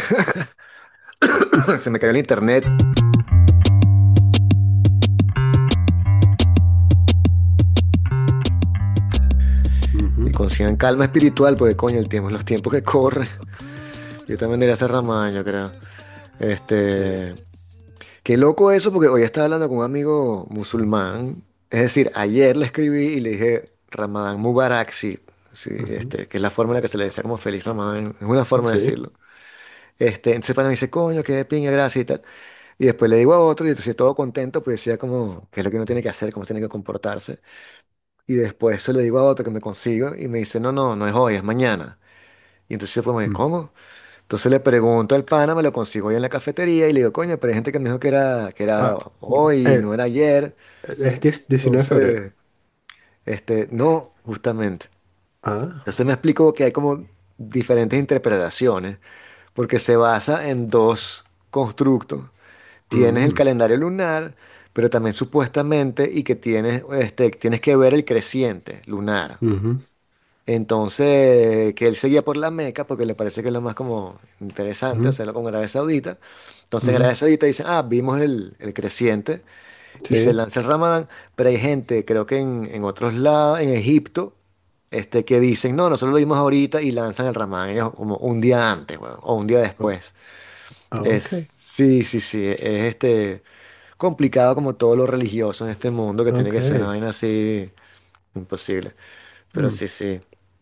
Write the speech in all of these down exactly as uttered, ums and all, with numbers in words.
Se me cayó el internet y Ujú. consigan calma espiritual, porque coño, el tiempo, los tiempos que corren. Yo también debería ser Ramadán, yo creo. Sí. Este, qué loco eso, porque hoy estaba hablando con un amigo musulmán. Es decir, ayer le escribí y le dije Ramadán Mubarak, sí, sí, Ujú. este, que es la forma en la que se le decía como feliz Ramadán. Es una forma de Sí. decirlo. Este, entonces para mí dice, coño, qué pinga, gracias y tal. Y después le digo a otro y entonces todo contento, pues decía como, qué es lo que uno tiene que hacer, cómo tiene que comportarse. Y después se lo digo a otro que me consigo y me dice, no, no, no es hoy, es mañana. Y entonces fue como, Mm. ¿cómo? Entonces le pregunto al pana, me lo consigo ahí en la cafetería y le digo, coño, pero hay gente que me dijo que era, que era Ah, hoy, eh, no era ayer. es diez- diecinueve de febrero. Entonces, este, no, justamente. Ah. Entonces me explicó que hay como diferentes interpretaciones, porque se basa en dos constructos. Tienes el Mm. calendario lunar, pero también supuestamente, y que tienes, este, tienes que ver el creciente lunar. Ujú. Entonces, que él seguía por la Meca porque le parece que es lo más como interesante Ujú. hacerlo con Arabia Saudita. Entonces en Ujú. Arabia Saudita dicen, ah, vimos el, el creciente y se Sí. lanza el Ramadán, pero hay gente, creo que en, en otros lados, en Egipto, este, que dicen, no, nosotros lo vimos ahorita y lanzan el Ramadán ellos como un día antes, weón, o un día Oh, después. ah, Es, ok. sí, sí, sí, es este complicado como todo lo religioso en este mundo, que tiene Ok. que ser una vaina así imposible. Pero Mm. sí, sí.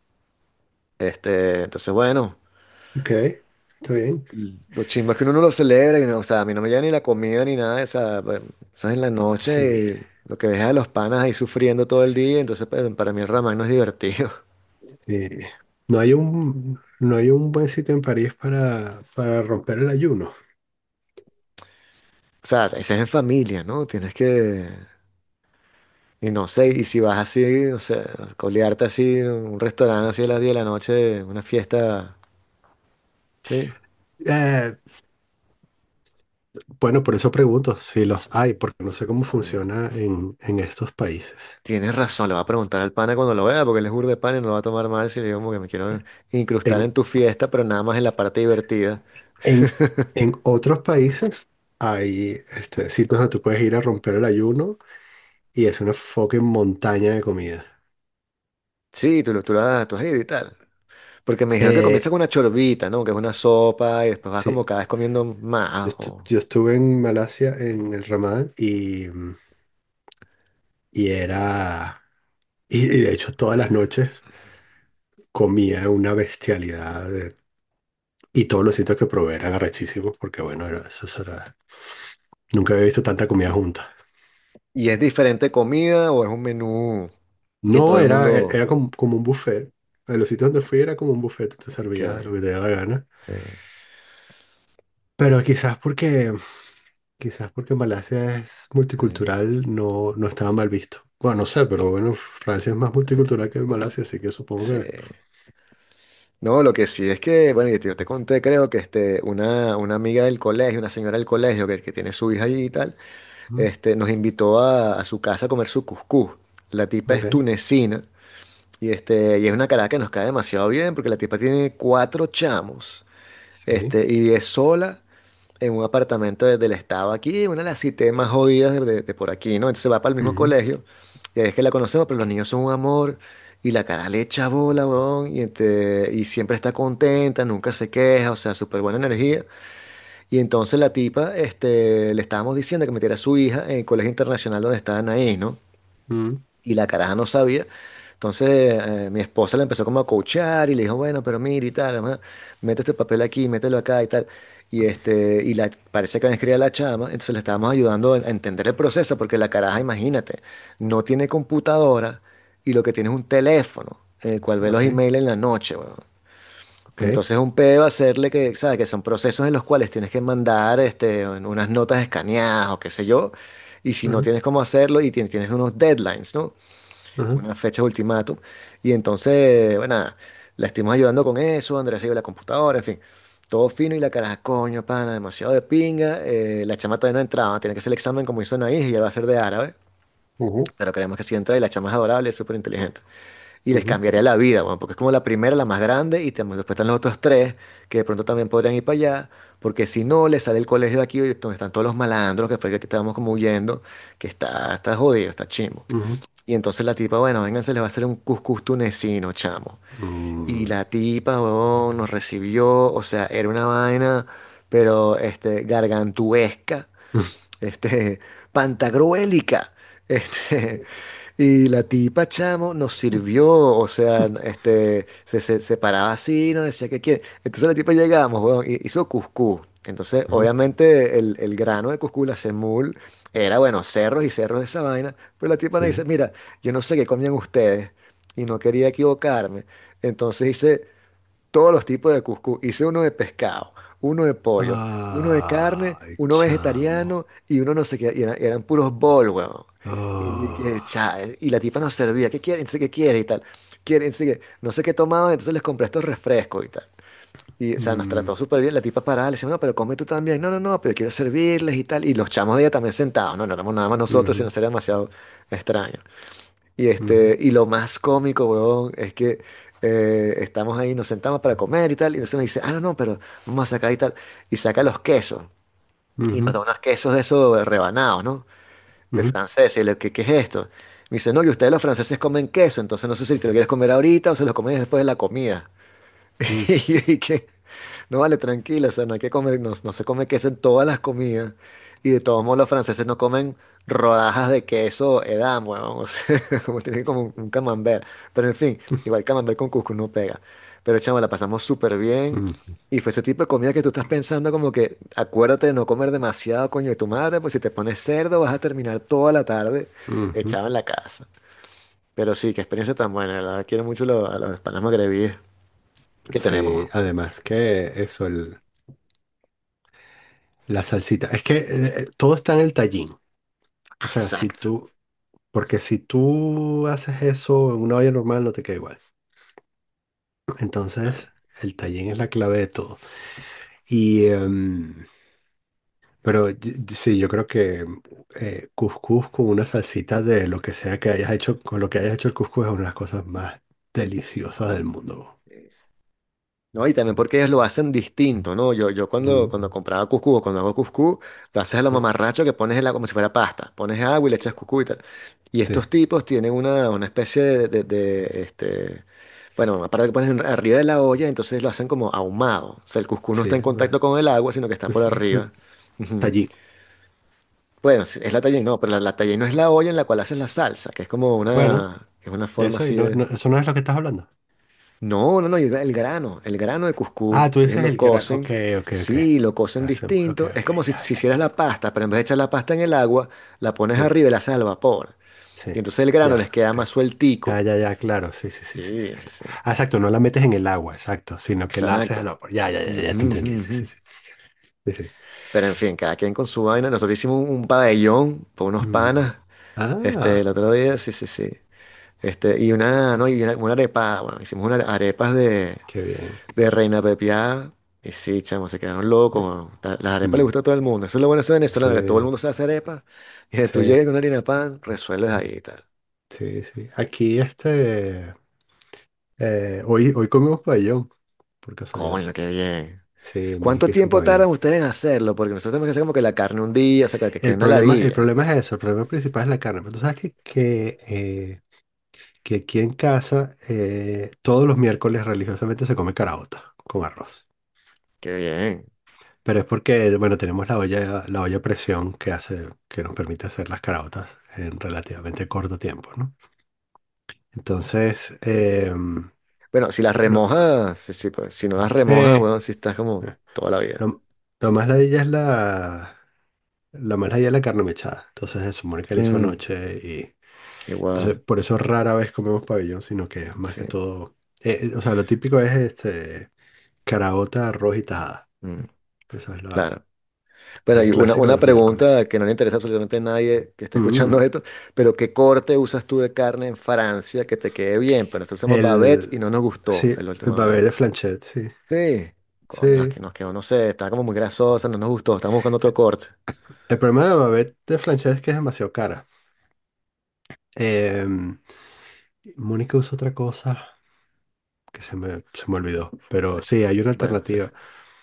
Este, entonces, bueno. Ok. Está bien. Mm. Lo chimbo es que uno no lo celebra y no, o sea, a mí no me llega ni la comida ni nada, o sea, pues, eso es en la Sí. noche y lo que deja a los panas ahí sufriendo todo el día, entonces pues, para mí el Ramadán no es divertido. Sí. No hay un, no hay un buen sitio en París para, para romper el ayuno. O sea, eso es en familia, ¿no? Tienes que, y no sé, y si vas así, no sé, colearte así en un restaurante así a las diez de la noche, una fiesta, ¿sí? Eh, bueno, por eso pregunto si los hay, porque no sé cómo Mm. funciona en, en estos países. Tienes razón, le voy a preguntar al pana cuando lo vea, porque él es burda de pana y no lo va a tomar mal si le digo como que me quiero incrustar En, en tu fiesta, pero nada más en la parte divertida. en, en otros países hay este, sitios donde tú puedes ir a romper el ayuno y es una fucking montaña de comida. Sí, tú, lo- tú, lo has- tú has ido y tal. Porque me dijeron que comienza Eh, con una chorbita, ¿no? Que es una sopa y después vas sí, como cada vez comiendo yo, más. estu- o- yo estuve en Malasia en el Ramadán y, mm, y era, y, y de hecho todas las noches comía una bestialidad de- y todos los sitios que probé eran arrechísimos porque bueno, era, eso era, nunca había visto tanta comida junta. ¿Y es diferente comida o es un menú que No, todo el era, e- mundo... era como, como un buffet. En los sitios donde fui era como un buffet, te Ok, servías lo que te daba la gana. sí, Pero quizás porque, quizás porque Malasia es sí, multicultural, no, no estaba mal visto. Bueno, no sé, pero bueno, Francia es más multicultural que Malasia, así que supongo sí. que... No, lo que sí es que, bueno, yo te, yo te conté, creo que este, una, una amiga del colegio, una señora del colegio que, que tiene su hija allí y tal, Mm. este, nos invitó a, a su casa a comer su cuscús. La tipa es Ok, tunecina y, este, y es una cara que nos cae demasiado bien porque la tipa tiene cuatro chamos. sí. Este, y es sola en un apartamento de- del estado aquí, una de las cités más jodidas de, de- de por aquí, ¿no? Entonces va para el mismo Ujú. colegio, y ahí es que la conocemos, pero los niños son un amor, y la cara le echa bola, weón, y, este, y siempre está contenta, nunca se queja, o sea, súper buena energía. Y entonces la tipa, este, le estábamos diciendo que metiera a su hija en el colegio internacional donde estaba ahí, ¿no? Mm. Y la caraja no sabía. Entonces eh, mi esposa le empezó como a coachar y le dijo, bueno, pero mira y tal, ajá, mete este papel aquí, mételo acá y tal. Y este, y la, parece que me escribía la chama, entonces le estábamos ayudando a entender el proceso, porque la caraja, imagínate, no tiene computadora y lo que tiene es un teléfono, en el cual ve los Ok, emails en la noche, weón. ok. Entonces un pedo hacerle que, ¿sabes? Que son procesos en los cuales tienes que mandar este, unas notas escaneadas o qué sé yo, y si no Ajá, tienes cómo hacerlo y tienes, tienes unos deadlines, ¿no? ajá, Una fecha ultimátum. Y entonces, bueno, nada, la estuvimos ayudando con eso, Andrea se llevó la computadora, en fin, todo fino y la cara, coño, pana, demasiado de pinga. Eh, la chama todavía no entraba, tiene que hacer el examen como hizo Anaís y ya va a ser de árabe, ujú. pero creemos que sí entra y la chama es adorable, es súper inteligente. y les ujú, cambiaría la vida, bueno, porque es como la primera, la más grande, y tam- después están los otros tres que de pronto también podrían ir para allá, porque si no, les sale el colegio de aquí donde están todos los malandros, que fue el que estábamos como huyendo, que está, está jodido, está chimbo. ujú, Y entonces la tipa, bueno, vénganse, les va a hacer un cuscús tunecino, chamo. Y mm, la tipa, weón, nos recibió, o sea, era una vaina, pero este, gargantuesca, este, pantagruélica. Este, y la tipa, chamo, nos sirvió, o sea, este, se, se, se paraba así, nos decía que quiere. Entonces la tipa llegamos, weón, y hizo cuscús. Entonces, ujú, obviamente, el, el grano de cuscús, la semul, era, bueno, cerros y cerros de esa vaina. Pero la tipa nos sí. dice, mira, yo no sé qué comían ustedes, y no quería equivocarme. Entonces hice todos los tipos de cuscús. Hice uno de pescado, uno de pollo, uno de carne, Ay, uno chamo. vegetariano y uno no sé qué. Y eran, eran puros bol, weón. Y, que, Ah, cha, y la tipa nos servía. ¿Qué quieren? No sé qué quiere y tal. Quieren, sí que- no sé qué tomaban, entonces les compré estos refrescos y tal. Y, o sea, nos trató mm, súper bien. La tipa parada, le decía, no, pero come tú también. No, no, no, pero quiero servirles y tal. Y los chamos de ella también sentados. No, no éramos nada más nosotros, sino ujú, sería demasiado extraño. Y, ujú, este, y lo más cómico, weón, es que eh, estamos ahí, nos sentamos para comer y tal, y entonces me dice, ah, no, no, pero vamos a sacar y tal, y saca los quesos, y nos ujú, da unos quesos de esos rebanados, ¿no? De ujú, francés, y le, ¿qué, qué es esto? Me dice, no, que ustedes los franceses comen queso, entonces no sé si te lo quieres comer ahorita o se lo comes después de la comida. mm, Y yo dije, no vale, tranquilo, o sea, no hay que comer, no, no se come queso en todas las comidas. Y de todos modos los franceses no comen rodajas de queso edam, weón. O sea, como tienen como un, un camembert. Pero en fin, igual camembert con cuscús no pega. Pero chamo, la pasamos súper bien. ujú, Y fue ese tipo de comida que tú estás pensando como que, acuérdate de no comer demasiado, coño de tu madre, pues si te pones cerdo vas a terminar toda la tarde ujú. echado en la casa. Pero sí, qué experiencia tan buena, ¿verdad? Quiero mucho lo- a los panas magrebíes que Sí, tenemos. además que eso, el, la salsita, es que eh, eh, todo está en el tallín. O sea, si Exacto. tú, porque si tú haces eso en una olla normal no te queda igual. Entonces, el tallín es la clave de todo. Y, em, pero y- y sí, yo creo que eh, cuscús con una salsita de lo que sea que hayas hecho, con lo que hayas hecho el cuscús es una de las cosas más deliciosas del mundo. No, y también porque ellos lo hacen distinto, ¿no? Yo, yo cuando, Mm, cuando compraba cuscús o cuando hago cuscús, lo haces a lo mm, mamarracho que pones el agua como si fuera pasta. Pones agua y le echas cuscús y tal. Y sí, estos tipos tienen una, una especie de, de- de, este, bueno, aparte que pones en- arriba de la olla, entonces lo hacen como ahumado. O sea, el cuscús no está sí, en bueno, contacto con el agua, sino que está por es- es arriba. Ujú. tallín. Bueno, sí, es la tallaín, no, pero la, la tallaín no es la olla en la cual haces la salsa, que es como Bueno, una, que es una forma eso, y así no, de... no- eso no es lo que estás hablando. No, no, no, el, el grano, el grano de cuscús, Ah, tú ellos dices lo el que era. Ok, cocen, ok, ok. sí, lo cocen Hace- ok, distinto, es ok, como si, ya, si ya. hicieras la pasta, pero en vez de echar la pasta en el agua, la pones Mm, arriba y la haces al vapor, sí, y entonces el grano les ya, queda ok. más Ya, sueltico, ya, ya, claro, sí, sí, sí, sí, sí, sí. sí, sí, Ah, exacto, no la metes en el agua, exacto, sino que la haces al exacto, vapor. Ya, ya, ya, ya ujú, te entendí, ujú, sí, sí, ujú. sí. Sí, sí. Pero en fin, cada quien con su vaina, nosotros hicimos un, un pabellón por unos Mm. panas, este, Ah, el otro día, sí, sí, sí, este, y una, no, y una, una arepa, bueno, hicimos unas arepas de qué bien. de Reina Pepiada. Y sí, chamo, se quedaron locos, weón. Ta- Las arepas le Mm, gusta a todo el mundo. Eso es lo bueno de ser venezolano, que todo el sí, mundo sabe hacer arepas. Y que tú sí, llegas con una harina de pan, resuelves ahí y tal. sí, sí. Aquí este, eh, hoy, hoy comimos pabellón, por casualidad. Coño, qué bien. Sí, ¿Cuánto Mónica hizo tiempo tardan pabellón. ustedes en hacerlo? Porque nosotros tenemos que hacer como que la carne un día, o sea, que, que El una problema, el ladilla. problema es eso, el problema principal es la carne. Pero tú sabes que, que, eh, que aquí en casa eh, todos los miércoles religiosamente se come caraota con arroz. Qué bien. Pero es porque, bueno, tenemos la olla, la olla a presión que hace, que nos permite hacer las caraotas en relativamente corto tiempo, ¿no? Entonces, em, Bueno, si las lo, remojas, sí, sí, pues, si no las remojas, eh, weón, si estás como eh, toda la vida. lo, lo más ladilla es la, la más ladilla es la carne mechada. Entonces, eso, Mónica la hizo Mm, anoche y entonces, igual, por eso rara vez comemos pabellón, sino que más sí. que todo, eh, eh, o sea, lo típico es este, caraota, arroz y tajada. Mm, Eso es lo, claro. Bueno, el y una, clásico de una los miércoles. pregunta que no le interesa absolutamente a nadie que esté escuchando Mm. esto, pero ¿qué corte usas tú de carne en Francia que te quede bien? Pero nosotros usamos babets El, y no nos gustó sí, la el última vez. babé de Flanchet, sí. Sí, coño, Sí. aquí nos quedó, no sé, estaba como muy grasosa, no nos gustó, estamos buscando otro corte. El problema de la babette de Flanchet es que es demasiado cara. Em, Mónica usa otra cosa que se me, se me olvidó. Pero Exacto. sí, hay una Bueno, sí. alternativa.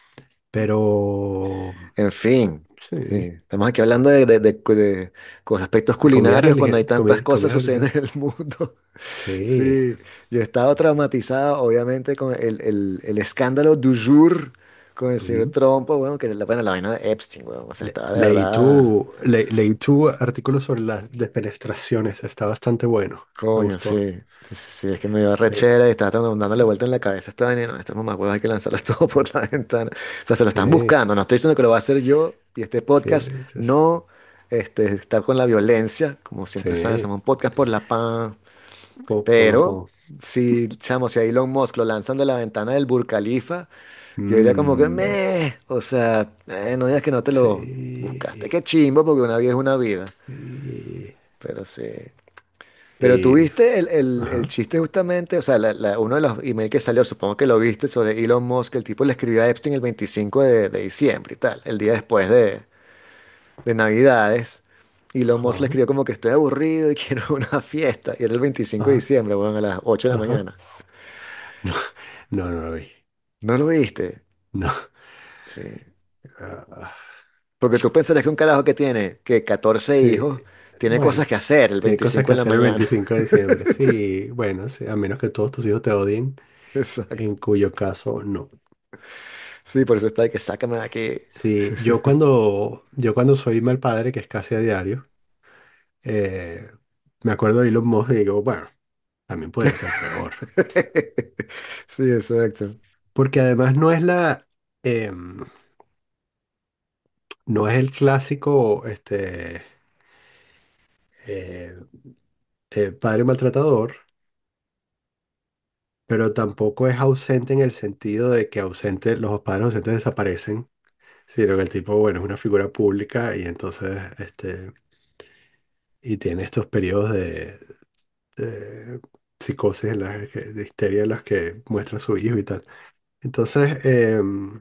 Pero En fin, sí, sí, estamos aquí hablando de, de, de- de- con aspectos comidas, culinarios cuando hay relige- tantas comi- cosas comidas sucediendo religiosas. en el mundo. Sí. Sí, yo estaba traumatizado, obviamente, con el, el, el escándalo du jour con el señor Ujú. Trump, bueno, que la, bueno, la vaina de Epstein, bueno, o sea, Le- estaba de leí verdad, tu, le- leí tu artículo sobre las defenestraciones. Está bastante bueno. Me coño, gustó. sí, sí, sí, sí, es que me dio Sí, rechera y estaba dando- dándole vuelta en la cabeza esta vaina, y no, estas mamacuevas hay que lanzarlas todo por la ventana. O sea, se lo están sí, buscando, no estoy diciendo que lo va a hacer yo, y este podcast sí, sí, sí. no este, está con la violencia, como siempre saben, Sí. somos un podcast por la paz. Po- por la Pero po- si, chamo, si a Elon Musk lo lanzan de la ventana del Burj Khalifa, yo diría como que, Mm, meh, o sea, eh, no digas que no te lo buscaste. sí. Qué chimbo, porque una vida es una vida. Sí. Pero sí. Pero tú Y, viste el, el- el ajá, chiste justamente, o sea, la- la- uno de los emails que salió, supongo que lo viste, sobre Elon Musk, el tipo le escribió a Epstein el veinticinco de, de diciembre y tal, el día después de, de Navidades. Elon Musk le ajá, escribió como que estoy aburrido y quiero una fiesta. Y era el veinticinco de ajá, diciembre, bueno, a las ocho de la ajá. mañana. No, no, no lo vi. ¿No lo viste? No. Sí. Ah, Porque tú pensarías que un carajo que tiene que catorce sí, hijos tiene cosas bueno, que hacer el tiene cosas veinticinco que en la hacer el mañana. veinticinco de diciembre. Sí, bueno, sí, a menos que todos tus hijos te odien, Exacto. en cuyo caso no. Sí, por eso está de que sácame de aquí. Sí, yo cuando, yo cuando soy mal padre, que es casi a diario, eh, me acuerdo de Elon Musk y digo, bueno, también podría ser peor. Sí, exacto. Porque además no es la, em, no es el clásico, este, eh, eh, padre maltratador, pero tampoco es ausente en el sentido de que ausente, los padres ausentes desaparecen, sino que el tipo, bueno, es una figura pública y entonces, este, y tiene estos periodos de, de psicosis, en las que- de histeria en las que muestra a su hijo y tal. Entonces, em,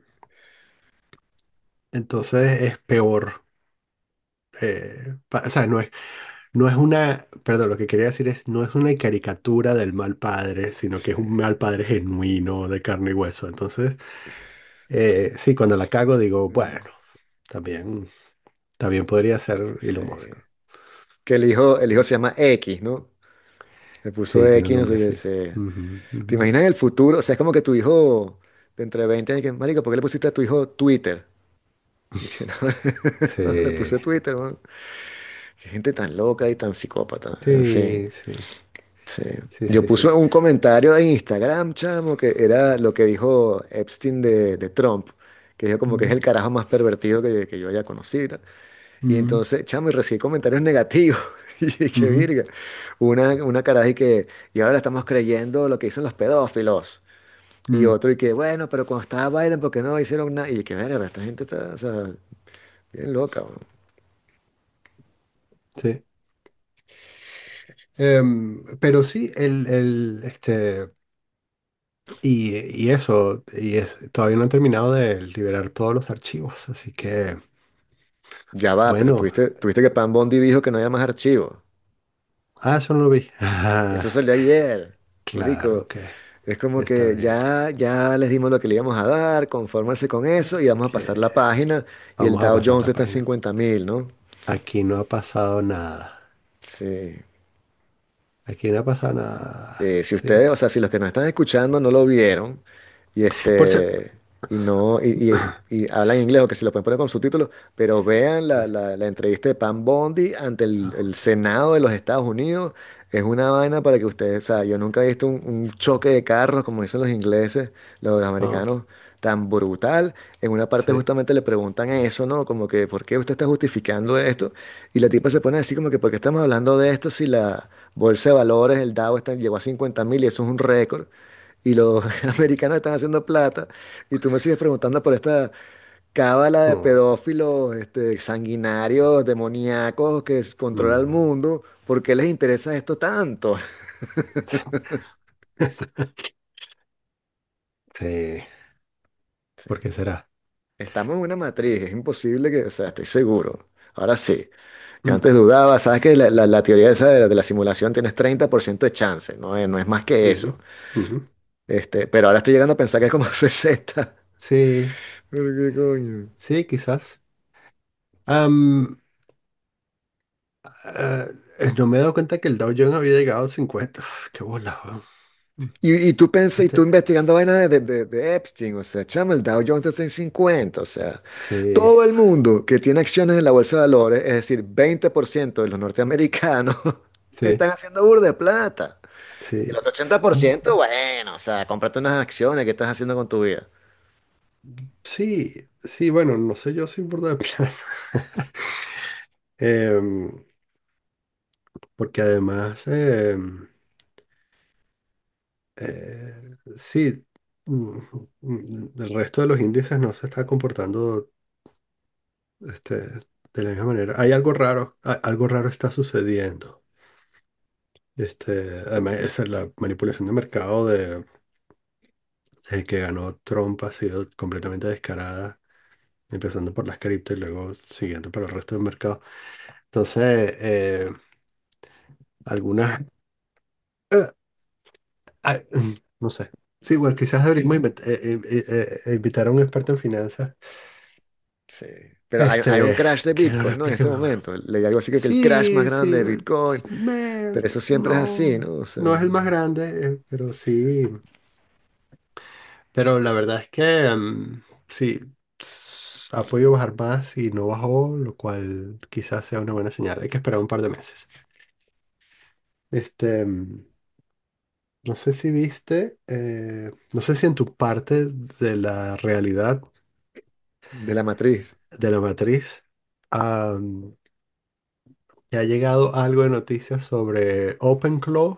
entonces es peor. eh, pa- o sea, no es, no es una, perdón, lo que quería decir es, no es una caricatura del mal padre, sino que Sí, es un mal padre genuino de carne y hueso. Entonces, eh, sí, cuando la cago digo, bueno, también, también podría ser sí. Elon Musk. Que el hijo, el hijo se llama X, ¿no? Le puso Sí, tiene un X, no sé nombre qué así. sé. Ujú, ¿Te ujú. imaginas en el futuro? O sea, es como que tu hijo, de entre veinte años, que, marico, ¿por qué le pusiste a tu hijo Twitter? Y que no, no, le Sí, puse Twitter, man. Qué gente tan loca y tan psicópata. En fin. sí, sí, Sí. sí, Yo sí, puse sí. un comentario en Instagram, chamo, que era lo que dijo Epstein de, de Trump, que dijo como que es Mm, el carajo más pervertido que, que yo haya conocido y tal. Y mm, entonces, chamo, y recibí comentarios negativos. Y qué ujú, virga. Una, una caraja y que, y ahora le estamos creyendo lo que dicen los pedófilos. Y mm, otro y que, bueno, pero cuando estaba Biden, ¿por qué no hicieron nada? Y que, verga, esta gente está, o sea, bien loca, weón. sí. Em, pero sí, el, el, este, y, y eso, y es, todavía no han terminado de liberar todos los archivos, así que, Ya va, pero bueno, tuviste, tuviste que Pam Bondi dijo que no había más archivos. ah, eso no lo vi. Eso Ah, salió ayer. claro Marico, que es como está que bien. ya, ya les dimos lo que le íbamos a dar, confórmense con eso y vamos a pasar la Que página y el vamos a Dow pasar Jones la está en página. cincuenta mil, ¿no? Aquí no ha pasado nada. Sí. Aquí no ha pasado nada. Sí, si Sí. ustedes, o sea, si los que nos están escuchando no lo vieron y Por cierto. este y no y, y- y hablan inglés o que se lo pueden poner con subtítulos, pero vean la, la- la entrevista de Pam Bondi ante el, el Senado de los Estados Unidos. Es una vaina para que ustedes, o sea, yo nunca he visto un, un choque de carros como dicen los ingleses, los Ah, americanos, tan brutal. En una parte sí. justamente le preguntan eso, ¿no? Como que, ¿por qué usted está justificando esto? Y la tipa se pone así como que, ¿por qué estamos hablando de esto si la bolsa de valores, el Dow está, llegó a cincuenta mil y eso es un récord? Y los americanos están haciendo plata. Y tú me sigues preguntando por esta cábala de Mm. pedófilos, este, sanguinarios, demoníacos que s- controla el Mm. mundo. ¿Por qué les interesa esto tanto? Sí. Sí. ¿Por qué será? Estamos en una matriz, es imposible que, o sea, estoy seguro. Ahora sí. Yo Mm, antes dudaba, sabes que la, la- la teoría esa de, de la simulación tienes treinta por ciento de chance, no es, no es más que ujú, eso. ujú. Este, pero ahora estoy llegando a pensar que es como sesenta. Sí, ¿Pero qué coño? sí, quizás. Am, ah, no me he dado cuenta que el Dow Jones había llegado a cincuenta. Uf, qué bola, weón. Y, y tú pensas, y tú Este, investigando vainas de, de, de- de Epstein, o sea, chama, el Dow Jones está en cincuenta, o sea, sí, todo el mundo que tiene acciones en la bolsa de valores, es decir, veinte por ciento de los norteamericanos, sí, están haciendo burda de plata. Y el sí. otro ochenta por ciento, bueno, o sea, cómprate unas acciones, ¿qué estás haciendo con tu vida? Sí, sí, bueno, no sé yo soy burda de plata. Em, porque además, em, eh, sí, mm, mm, el resto de los índices no se está comportando este, de la misma manera. Hay algo raro, a- algo raro está sucediendo. Este, además, esa es la manipulación de mercado de, desde que ganó Trump ha sido completamente descarada, empezando por las cripto y luego siguiendo para el resto del mercado. Entonces, eh, algunas, eh, ah, mm, no sé. Sí, bueno, quizás deberíamos invent- eh, eh, eh, eh, invitar a un experto en finanzas, Sí. Pero hay, hay un este, crash de que nos lo Bitcoin, ¿no? En explique este mejor. momento. Leí algo así que, que el crash más Sí, grande sí, de Bitcoin, me, pero eso siempre es así, no, ¿no? O sea, no es el más grande, eh, pero sí. Pero la verdad es que mm, sí, s- ha podido bajar más y no bajó, lo cual quizás sea una buena señal. Hay que esperar un par de meses. Este, mm, no sé si viste, eh, no sé si en tu parte de la realidad de la matriz. de la matriz am, te ha llegado algo de noticias sobre OpenClaw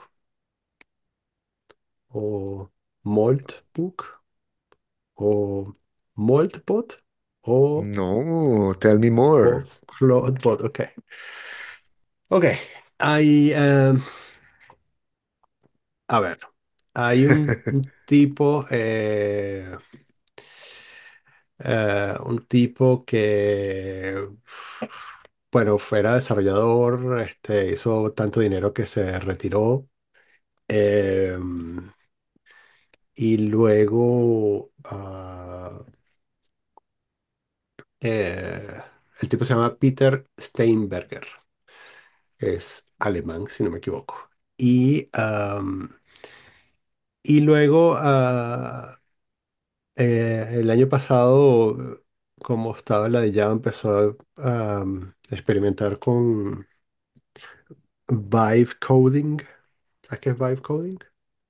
o Maltbook o Maltbot o, No, tell me o more. CloudBot. Ok. Ok. Hay, em, a ver, hay un, un tipo, eh, eh, un tipo que, bueno, fuera desarrollador, este, hizo tanto dinero que se retiró. em, y luego, ah, eh, el tipo se llama Peter Steinberger. Es alemán, si no me equivoco. Y, am, y luego, ah, eh, el año pasado, como estaba la de Java, empezó a am, experimentar con Vibe coding. ¿Sabes qué es Vibe coding?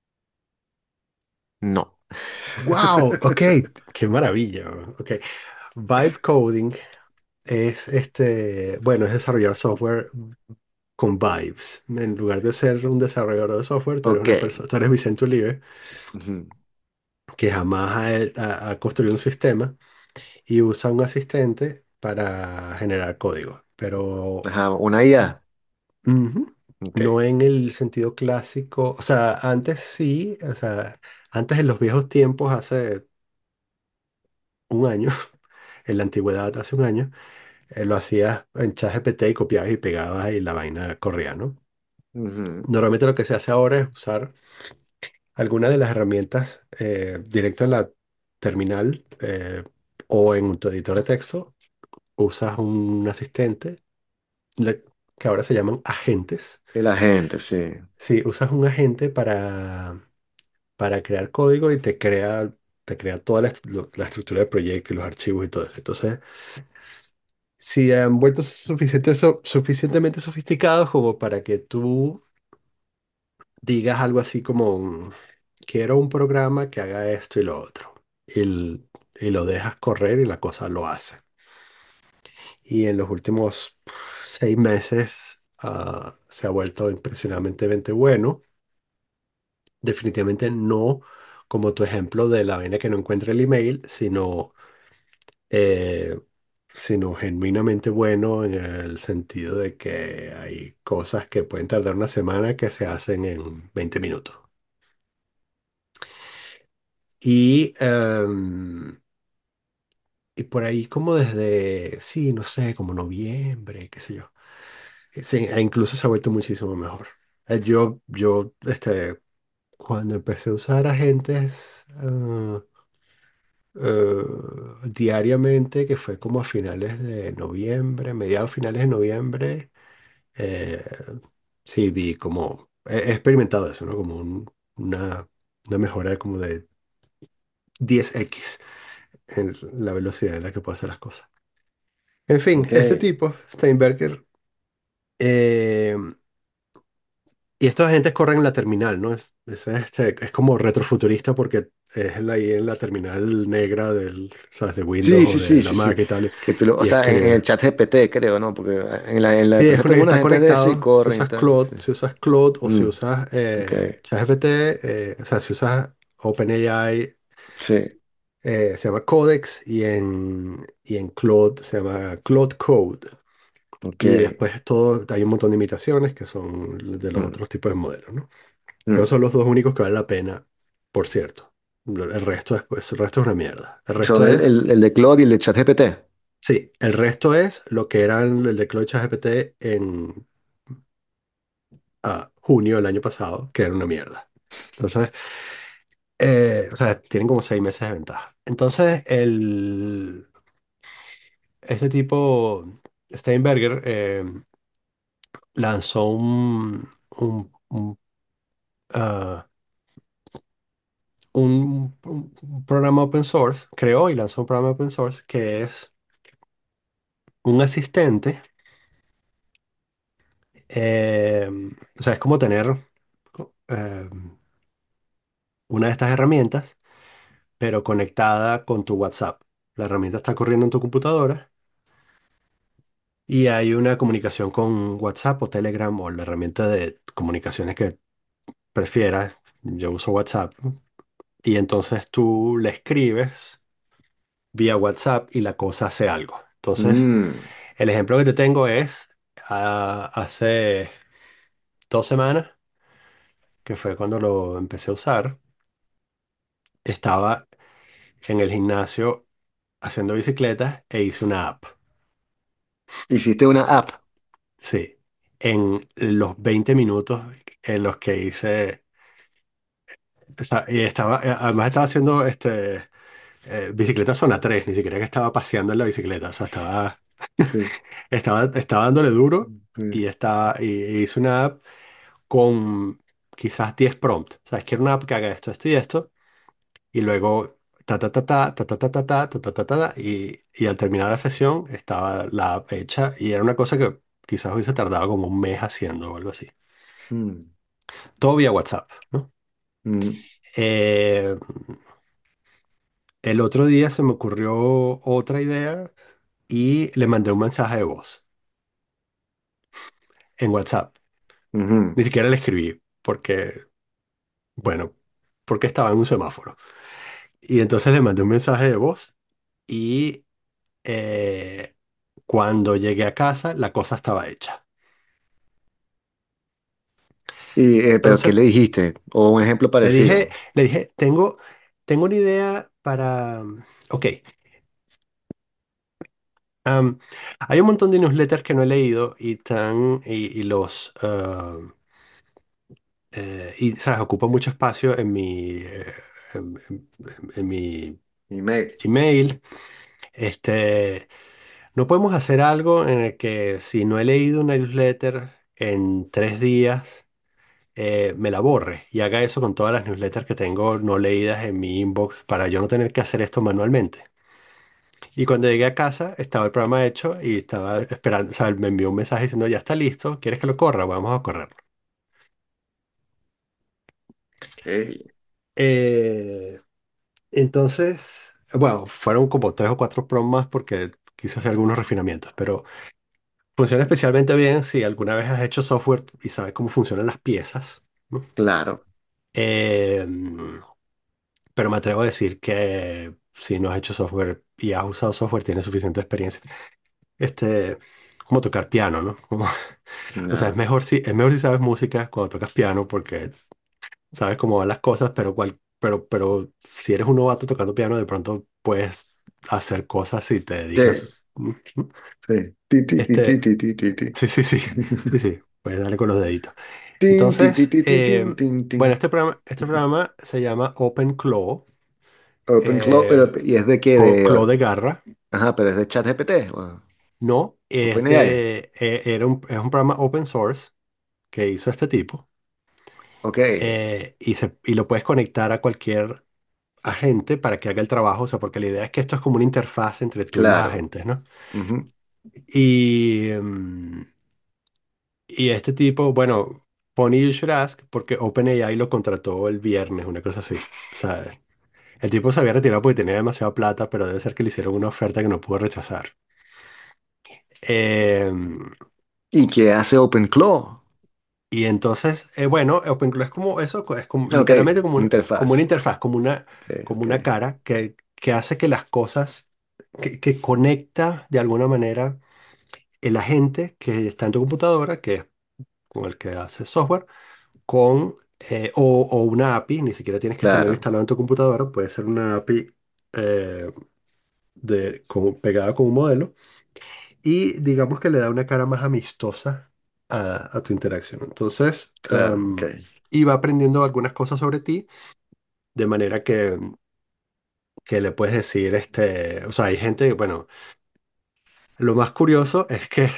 No. ¡Wow! Ok, qué maravilla. Ok, Vibe coding es este, bueno, es desarrollar software con vibes. En lugar de ser un desarrollador de software, tú eres Ok. una persona, tú eres Vicente Olive, Ujú. que jamás ha, ha- ha construido un sistema y usa un asistente para generar código. Pero Ajá, una I A. ujú, Ok. no en el sentido clásico. O sea, antes sí, o sea, antes en los viejos tiempos, hace un año, en la antigüedad, hace un año, eh, lo hacías en ChatGPT y copiabas y pegabas y la vaina corría, ¿no? Ujú. Normalmente lo que se hace ahora es usar alguna de las herramientas eh, directo en la terminal eh, o en tu editor de texto. Usas un asistente le- que ahora se llaman agentes. El agente, sí. Sí, usas un agente para, para crear código y te crea, te crea toda la, est- lo- la estructura del proyecto y los archivos y todo eso. Entonces, si han vuelto suficiente, so- suficientemente sofisticados como para que tú digas algo así como, quiero un programa que haga esto y lo otro. Y, l- y lo dejas correr y la cosa lo hace. Y en los últimos pf, seis meses ah, se ha vuelto impresionantemente bueno. Definitivamente no como tu ejemplo de la vaina que no encuentra el email, sino, eh, sino genuinamente bueno en el sentido de que hay cosas que pueden tardar una semana que se hacen en veinte minutos. Y, em, y por ahí como desde, sí, no sé, como noviembre, qué sé yo. Sí, e incluso se ha vuelto muchísimo mejor. Eh, Yo, yo, este, cuando empecé a usar agentes ah, eh, diariamente, que fue como a finales de noviembre, mediados finales de noviembre, eh, sí vi como, he, he experimentado eso, ¿no? Como un- una, una mejora como de diez equis en la velocidad en la que puedo hacer las cosas. En fin, Ok. este tipo, Steinberger, eh, y estos agentes corren en la terminal, ¿no? Es, es, este, es como retrofuturista porque es la- ahí en la terminal negra del, ¿sabes? De Windows Sí, o sí, de sí, la sí, sí. Mac y tal. Que tú lo, o Y sea, en, en el escribe. chat G P T, creo, ¿no? Porque en la, en la Sí, es empresa porque tengo unos está agentes de eso y conectado. Si corren y usas tal. Claude, Sí. si usas Claude o si Mm, usas ok. eh, ChatGPT, eh, o sea, si usas OpenAI, Sí. eh, se llama Codex y en, y en Claude se llama Claude Code. Ok. Y después todo, hay un montón de imitaciones que son de los Mm, otros tipos de modelos, ¿no? Esos mm. son los dos únicos que valen la pena, por cierto. El resto es, pues, el resto es una mierda. El resto Son el, es, el, el de Claude y el de ChatGPT. sí, el resto es lo que eran el de Claude ChatGPT en ah, junio del año pasado, que era una mierda. Entonces, eh, o sea, tienen como seis meses de ventaja. Entonces, el, este tipo, Steinberger, eh, lanzó un, un, un, ah, un- un- un programa open source, creó y lanzó un programa open source que es un asistente. eh, o sea, es como tener eh, una de estas herramientas, pero conectada con tu WhatsApp. La herramienta está corriendo en tu computadora y hay una comunicación con WhatsApp o Telegram o la herramienta de comunicaciones que prefieras. Yo uso WhatsApp. Y entonces tú le escribes vía WhatsApp y la cosa hace algo. Entonces, Mm. el ejemplo que te tengo es ah, hace dos semanas, que fue cuando lo empecé a usar, estaba en el gimnasio haciendo bicicleta e hice una app. Hiciste una app. Sí, en los veinte minutos en los que hice, o sea, y estaba, eh, además estaba haciendo este, eh, bicicleta zona tres, ni siquiera que estaba paseando en la bicicleta, o sea, estaba, Sí. estaba, estaba dándole duro y, Sí. estaba, y, y hice una app con quizás diez prompts. O sea, es que era una app que haga esto, esto y esto, y luego ta ta ta ta ta ta ta ta ta ta ta ta ta ta, y, y al terminar la sesión estaba la app hecha y era una cosa que quizás hubiese tardado como un mes haciendo o algo así. Mm, Todo vía WhatsApp, ¿no? mm. Eh, el otro día se me ocurrió otra idea y le mandé un mensaje de voz en WhatsApp. Ujú. Ni siquiera le escribí porque, bueno, porque estaba en un semáforo. Y entonces le mandé un mensaje de voz y eh, cuando llegué a casa la cosa estaba hecha. Y, eh, ¿pero qué Entonces le dijiste? O un ejemplo le dije, parecido. le dije, tengo, tengo una idea para... Ok, am, hay un montón de newsletters que no he leído y, tan, y, y los... ah, eh, y, ¿sabes? Ocupa mucho espacio en mi, eh, en, en- en mi Email. Gmail. Este, no podemos hacer algo en el que si no he leído una newsletter en tres días, eh, me la borre y haga eso con todas las newsletters que tengo no leídas en mi inbox para yo no tener que hacer esto manualmente. Y cuando llegué a casa estaba el programa hecho y estaba esperando, o sea, me envió un mensaje diciendo, ya está listo, ¿quieres que lo corra? Vamos a correrlo. Ok. Eh, entonces, bueno, fueron como tres o cuatro prom más porque quise hacer algunos refinamientos, pero funciona especialmente bien si alguna vez has hecho software y sabes cómo funcionan las piezas, ¿no? Claro. Eh, pero me atrevo a decir que si no has hecho software y has usado software, tienes suficiente experiencia. Este, como tocar piano, ¿no? Como- o sea, es Ya. mejor si, es mejor si sabes música cuando tocas piano porque sabes cómo van las cosas, pero, cual, pero, pero si eres un novato tocando piano, de pronto puedes hacer cosas y te Sí, dedicas. sí. Ti, ti, ti, ti, Este, ti, ti, ti, ti. sí, sí, sí, sí, sí, puedes darle con los deditos. Tin, ti, ti, Entonces, ti, ti, tin, eh, tin, tin. bueno, este programa, este programa se llama OpenClaw, Open Claw, eh, pero ¿y es de qué? co- De, Claw uh, de garra. ajá, pero es de ChatGPT. O No, es OpenAI. de, eh, era un, es un programa open source que hizo este tipo, Ok, eh, y, se, y lo puedes conectar a cualquier agente para que haga el trabajo, o sea, porque la idea es que esto es como una interfaz entre tú y los claro. agentes, ¿no? Ujú. Y, mm, y este tipo, bueno, Pony You Should Ask, porque OpenAI lo contrató el viernes, una cosa así. O sea, el tipo se había retirado porque tenía demasiada plata, pero debe ser que le hicieron una oferta que no pudo rechazar. Em, ¿Y qué hace Open Claw? Y entonces, eh, bueno, OpenClaw es como eso, co- es como, Ok, literalmente como, un- como una interfaz. interfaz, como una, Ok, como ok. una cara que, que hace que las cosas, que, que conecta de alguna manera el agente que está en tu computadora, que es con el que hace software, con, eh, o, o una A P I, ni siquiera tienes que tenerlo Claro, instalado en tu computadora, puede ser una A P I eh, de, con- pegada con un modelo y digamos que le da una cara más amistosa a, a tu interacción. Entonces, claro, ok. em, y va aprendiendo algunas cosas sobre ti, de manera que, que le puedes decir, este, o sea, hay gente, bueno, lo más curioso es que,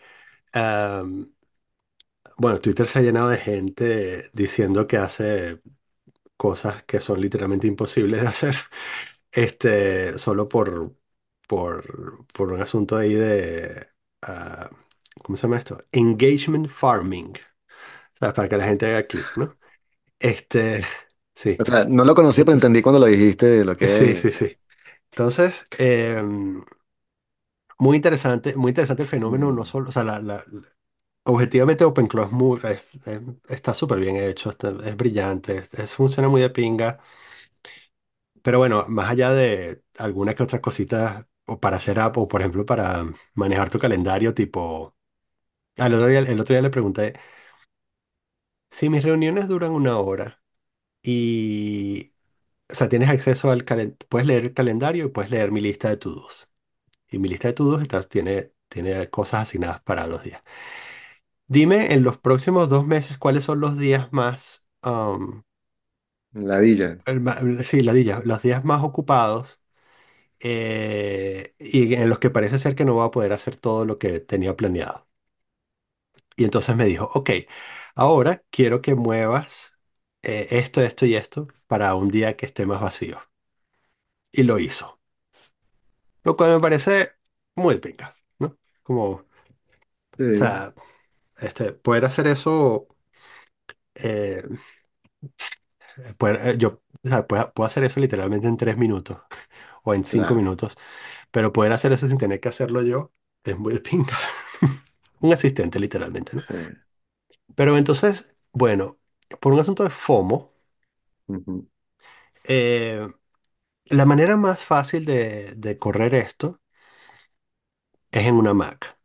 em, bueno, Twitter se ha llenado de gente diciendo que hace cosas que son literalmente imposibles de hacer, este, solo por, por, por un asunto ahí de, ah, ¿cómo se llama esto? Engagement farming. ¿Sabes? Para que la gente haga clic, ¿no? Este, O sí. sea, no lo conocía, pero Entonces, entendí cuando lo dijiste lo sí, que es. sí, sí. Entonces, em, muy interesante, muy interesante el fenómeno, no Mm, solo, o sea, la, la- la- objetivamente OpenClaw es muy, es- es- está súper bien hecho, está- es brillante, es, es- funciona muy de pinga, pero bueno, más allá de alguna que otra cosita, o para hacer app, o por ejemplo para manejar tu calendario, tipo, al otro día, el otro día le pregunté, si mis reuniones duran una hora, y o sea, tienes acceso al calendario, puedes leer el calendario y puedes leer mi lista de to-dos. Y mi lista de to-dos estás- tiene, tiene cosas asignadas para los días. Dime en los próximos dos meses cuáles son los días más, um, ladilla. el ma- el- sí, ladilla, los días más ocupados, eh, y en los que parece ser que no voy a poder hacer todo lo que tenía planeado. Y entonces me dijo, ok, ahora quiero que muevas eh, esto, esto y esto para un día que esté más vacío. Y lo hizo. Lo cual me parece muy pinga, ¿no? Como, o Sí, sea, este, poder hacer eso, eh, poder- eh, yo, o sea, puedo, puedo hacer eso literalmente en tres minutos o en cinco claro. minutos, pero poder hacer eso sin tener que hacerlo yo es muy de pinga. Un asistente, literalmente, ¿no? Sí. Pero entonces, bueno, por un asunto de FOMO, Ujú. eh, la manera más fácil de, de correr esto es en una Mac.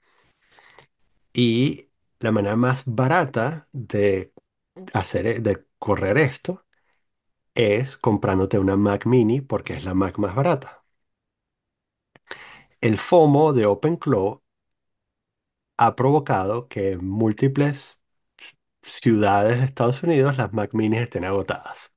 Y la manera más barata de hacer, e- de correr esto es comprándote una Mac Mini porque es la Mac más barata. El FOMO de OpenClaw ha provocado que en múltiples ciudades de Estados Unidos las Mac Minis estén agotadas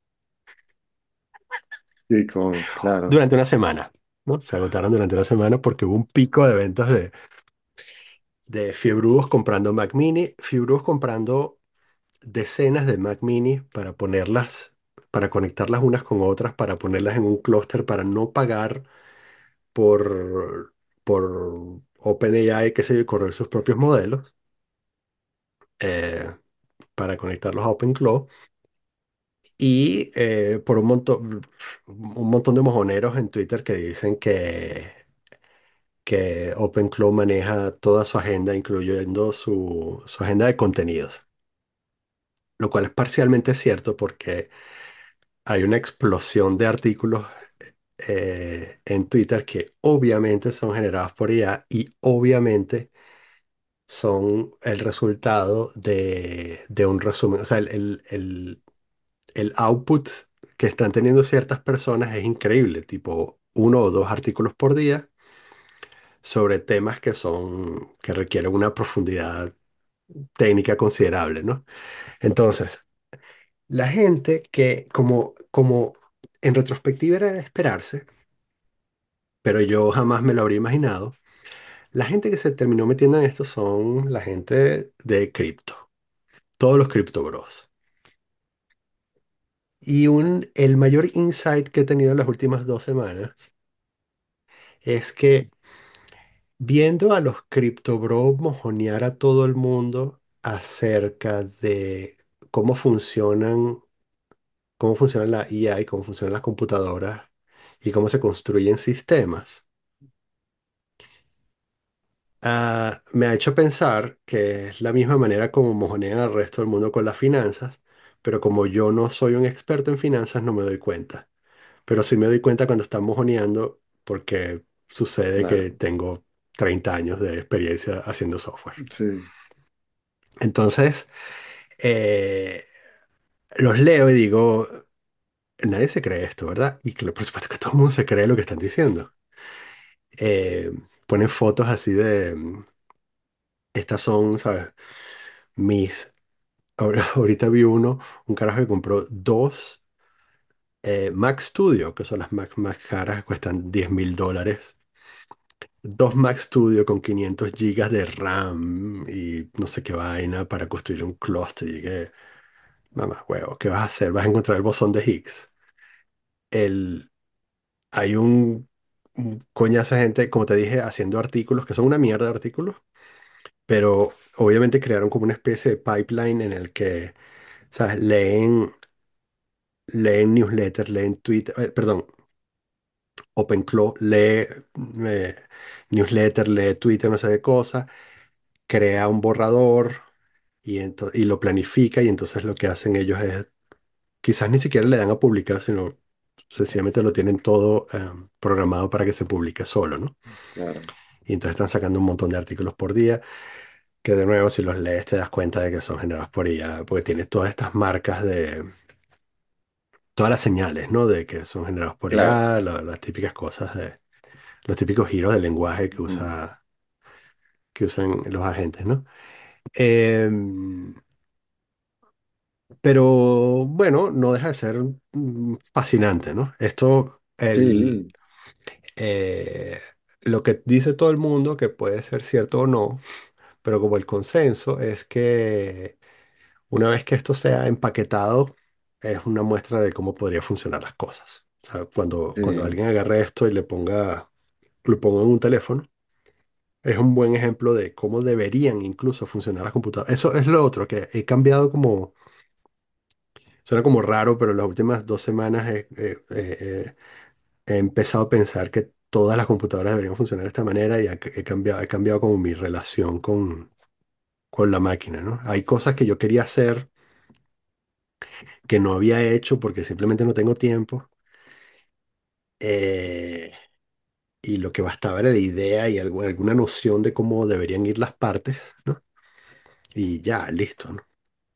Sí, con, claro. durante una semana, ¿no? Se agotaron durante una semana porque hubo un pico de ventas de, de fiebrudos comprando Mac Mini, fiebrudos comprando decenas de Mac Mini para ponerlas, para conectarlas unas con otras, para ponerlas en un clúster, para no pagar por, por OpenAI, que sé yo, y correr sus propios modelos, eh, para conectarlos a OpenClaw. Y eh, por un montón, un montón de mojoneros en Twitter que dicen que, que OpenClaw maneja toda su agenda, incluyendo su, su agenda de contenidos. Lo cual es parcialmente cierto porque hay una explosión de artículos eh, en Twitter que obviamente son generados por I A y obviamente son el resultado de, de un resumen. O sea, el, el, el- el output que están teniendo ciertas personas es increíble. Tipo, uno o dos artículos por día sobre temas que son, que requieren una profundidad técnica considerable, ¿no? Entonces, la gente que, como, como en retrospectiva era de esperarse, pero yo jamás me lo habría imaginado, la gente que se terminó metiendo en esto son la gente de cripto, todos los cripto bros. Y un, el mayor insight que he tenido en las últimas dos semanas es que viendo a los cripto bros mojonear a todo el mundo acerca de cómo funcionan, cómo funciona la I A y cómo funcionan las computadoras y cómo se construyen sistemas, ah, me ha hecho pensar que es la misma manera como mojonean al resto del mundo con las finanzas, pero como yo no soy un experto en finanzas, no me doy cuenta. Pero sí me doy cuenta cuando están mojoneando porque sucede que Claro, tengo treinta años de experiencia haciendo software. sí, Entonces, eh, los leo y digo, nadie se cree esto, ¿verdad? Y que por supuesto que todo el mundo se cree lo que están diciendo. Eh, Ponen fotos así de, mm, estas son, ¿sabes? Mis, ahora- ahorita vi uno, un carajo que compró dos eh, Mac Studio, que son las Mac más caras, que cuestan diez mil dólares. Dos Mac Studio con quinientos gigas de RAM y no sé qué vaina para construir un clúster. Y que, mamá, huevo, ¿qué vas a hacer? ¿Vas a encontrar el bosón de Higgs? El, hay un, un coñazo de gente, como te dije, haciendo artículos que son una mierda de artículos, pero obviamente crearon como una especie de pipeline en el que, ¿sabes? Leen, leen newsletters, leen Twitter, eh, perdón, OpenClaw, lee eh, newsletter, lee Twitter, no sé qué cosa, crea un borrador y, ento- y lo planifica y entonces lo que hacen ellos es, quizás ni siquiera le dan a publicar, sino sencillamente lo tienen todo em, programado para que se publique solo, ¿no? claro. Y entonces están sacando un montón de artículos por día, que de nuevo si los lees te das cuenta de que son generados por I A, porque tiene todas estas marcas de, todas las señales, ¿no? De que son generados por Claro. I A, la- las típicas cosas de, los típicos giros del lenguaje que Ujú. usa, que usan los agentes, ¿no? Em, Pero bueno, no deja de ser mm, fascinante, ¿no? Esto, el, Sí, eh, lo que dice todo el mundo, que puede ser cierto o no, pero como el consenso es que una vez que esto sea empaquetado, es una muestra de cómo podría funcionar las cosas. O sea, cuando, cuando sí, alguien agarre esto y le ponga, lo ponga en un teléfono, es un buen ejemplo de cómo deberían incluso funcionar las computadoras. Eso es lo otro, que he cambiado como. Suena como raro, pero en las últimas dos semanas he, he- he- he empezado a pensar que todas las computadoras deberían funcionar de esta manera y he, he cambiado, he cambiado como mi relación con, con la máquina, ¿no? Hay cosas que yo quería hacer que no había hecho porque simplemente no tengo tiempo, eh, y lo que bastaba era la idea y algu- alguna noción de cómo deberían ir las partes, ¿no? Y ya, listo, ¿no?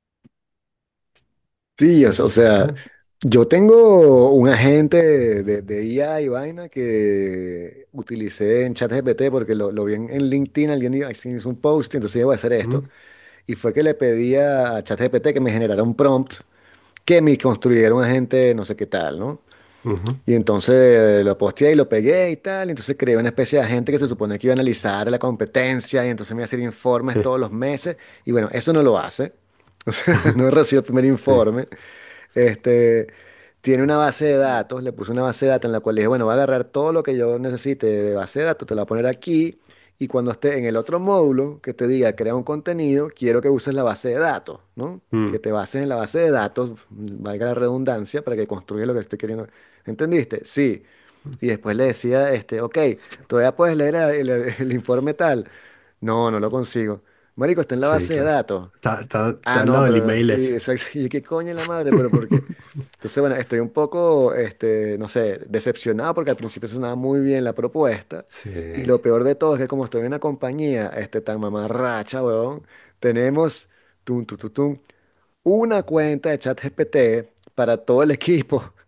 sí, o sea, o sea, Entonces, yo tengo un agente de, de I A y vaina que utilicé en ChatGPT porque lo, lo vi en, en LinkedIn, alguien dijo, "Ay, sí, hizo un post, entonces yo voy a hacer esto." mm, Y fue que le pedí a ChatGPT que me generara un prompt que me construyera un agente no sé qué tal, ¿no? ujú, Y entonces eh, lo posteé y lo pegué y tal. Y entonces creé una especie de agente que se supone que iba a analizar la competencia y entonces me iba a hacer informes sí, todos los meses. Y bueno, eso no lo hace. O sea, no he recibido el primer sí, informe. Este, tiene una base de datos, le puse una base de datos en la cual le dije, bueno, va a agarrar todo lo que yo necesite de base de datos, te lo va a poner aquí. Y cuando esté en el otro módulo que te diga crea un contenido, quiero que uses la base de datos, ¿no? Que mm, te bases en la base de datos, valga la redundancia, para que construya lo que estoy queriendo. ¿Entendiste? Sí. Y después le decía, este, ok, todavía puedes leer el, el- el informe tal. No, no lo consigo. Marico, está en la sí, base de claro. datos. Está, está, está Ah, al no, lado del pero email sí, ese. exacto. Y yo, ¿qué coño es la madre? Pero porque. Entonces, bueno, estoy un poco, este, no sé, decepcionado porque al principio sonaba muy bien la propuesta. Sí. Y lo peor de todo es que como estoy en una compañía, este, tan mamarracha, weón, tenemos, tum, tum, tum, tum, una cuenta de ChatGPT para todo el equipo.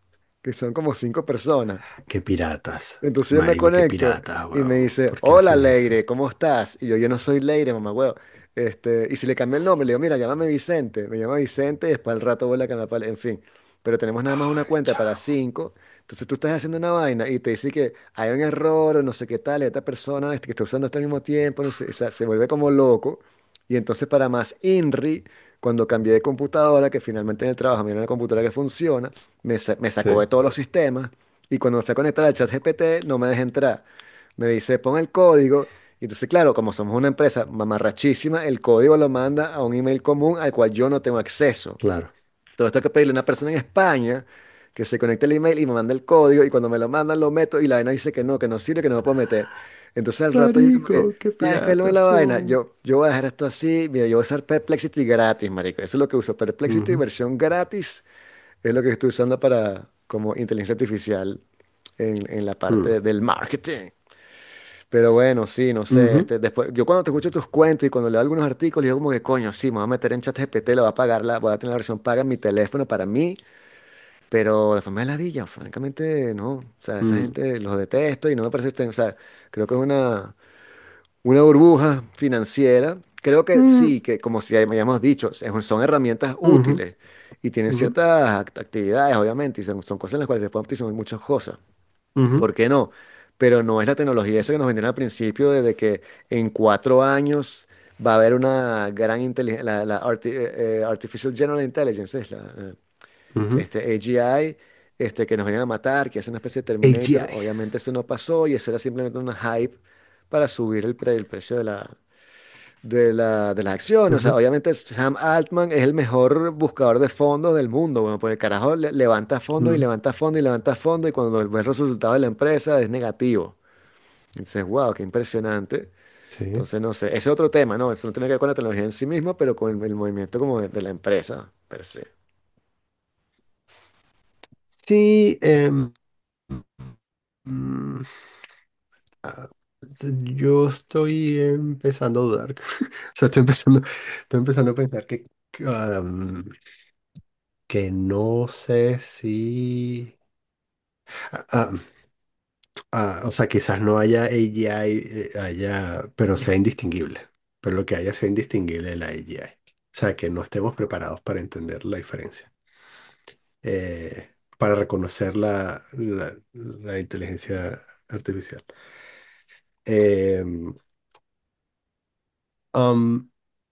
que son como cinco personas. Qué piratas. Entonces yo me Marico, qué conecto piratas, y me weón. dice, ¿Por qué hola hacen eso? Leire, ¿cómo estás? Y yo, yo no soy Leire, mamá huevo. Este, y si le cambié el nombre, le digo, mira, llámame Vicente. Me llama Vicente y después al rato vuelve a cambiar, para- en fin. Pero tenemos nada más una Ay, cuenta para chamo. cinco. Entonces tú estás haciendo una vaina y te dice que hay un error o no sé qué tal, y esta persona este, que está usando esto al mismo tiempo, no sé, o sea, se vuelve como loco. Y entonces para más INRI, cuando cambié de computadora, que finalmente en el trabajo me dieron una computadora que funciona, me, sa- me sacó de Sí, todos los sistemas y cuando me fui a conectar al chat G P T no me deja entrar. Me dice, pon el código. Y entonces, claro, como somos una empresa mamarrachísima, el código lo manda a un email común al cual yo no tengo acceso. claro. Todo esto hay que pedirle a una persona en España que se conecte al email y me manda el código y cuando me lo mandan lo meto y la vaina dice que no, que no sirve, que no lo puedo meter. Entonces al rato yo como que, Marico, qué ¿sabes qué es lo de la piratas vaina? son. Yo, yo voy a dejar esto así, mira, yo voy a usar Perplexity gratis, marico. Eso es lo que uso, Perplexity Ujú, versión gratis es lo que estoy usando para como inteligencia artificial en, en la mm, parte del marketing. Pero bueno, sí, no sé. ujú, Este, después, yo cuando te escucho tus cuentos y cuando leo algunos artículos, digo como que coño, sí, me voy a meter en ChatGPT, lo voy a pagar, la, voy a tener la versión paga en mi teléfono para mí, pero después me ladilla, francamente, no. O sea, esa mm, gente los detesto y no me parece que estén, o sea, creo que es una, una burbuja financiera. Creo que mm, sí, que como si ya hayamos dicho, es- son herramientas ujú, útiles y tienen ujú, ciertas act- actividades, obviamente, y son, son cosas en las cuales se pueden optimizar muchas cosas. ujú, ¿Por qué no? Pero no es la tecnología esa que nos vendieron al principio de, de que en cuatro años va a haber una gran inteligencia, la, la arti- eh, eh, Artificial General Intelligence, es la, eh, ujú. este, A G I, este, que nos vienen a matar, que es una especie de Terminator. A G I. Obviamente eso no pasó y eso era simplemente una hype para subir el, pre- el precio de la, de la, de las acciones. O sea, Ujú, obviamente Sam Altman es el mejor buscador de fondos del mundo. Bueno, pues el carajo le- levanta fondos y mm, levanta fondos y levanta fondos y cuando ves el resultado de la empresa es negativo. Entonces, wow, qué impresionante. sí. Entonces, no sé, ese es otro tema, ¿no? Eso no tiene que ver con la tecnología en sí misma, pero con el, el movimiento como de, de la empresa per se. Sí, em, mm, ah, yo estoy empezando a dudar. O sea, estoy empezando, estoy empezando a pensar que, que, am, que no sé si... ah, ah, ah, o sea, quizás no haya A G I, eh, haya, pero sea indistinguible. Pero lo que haya sea indistinguible de la A G I. O sea, que no estemos preparados para entender la diferencia. Eh, para reconocer la, la, la inteligencia artificial. Em, um,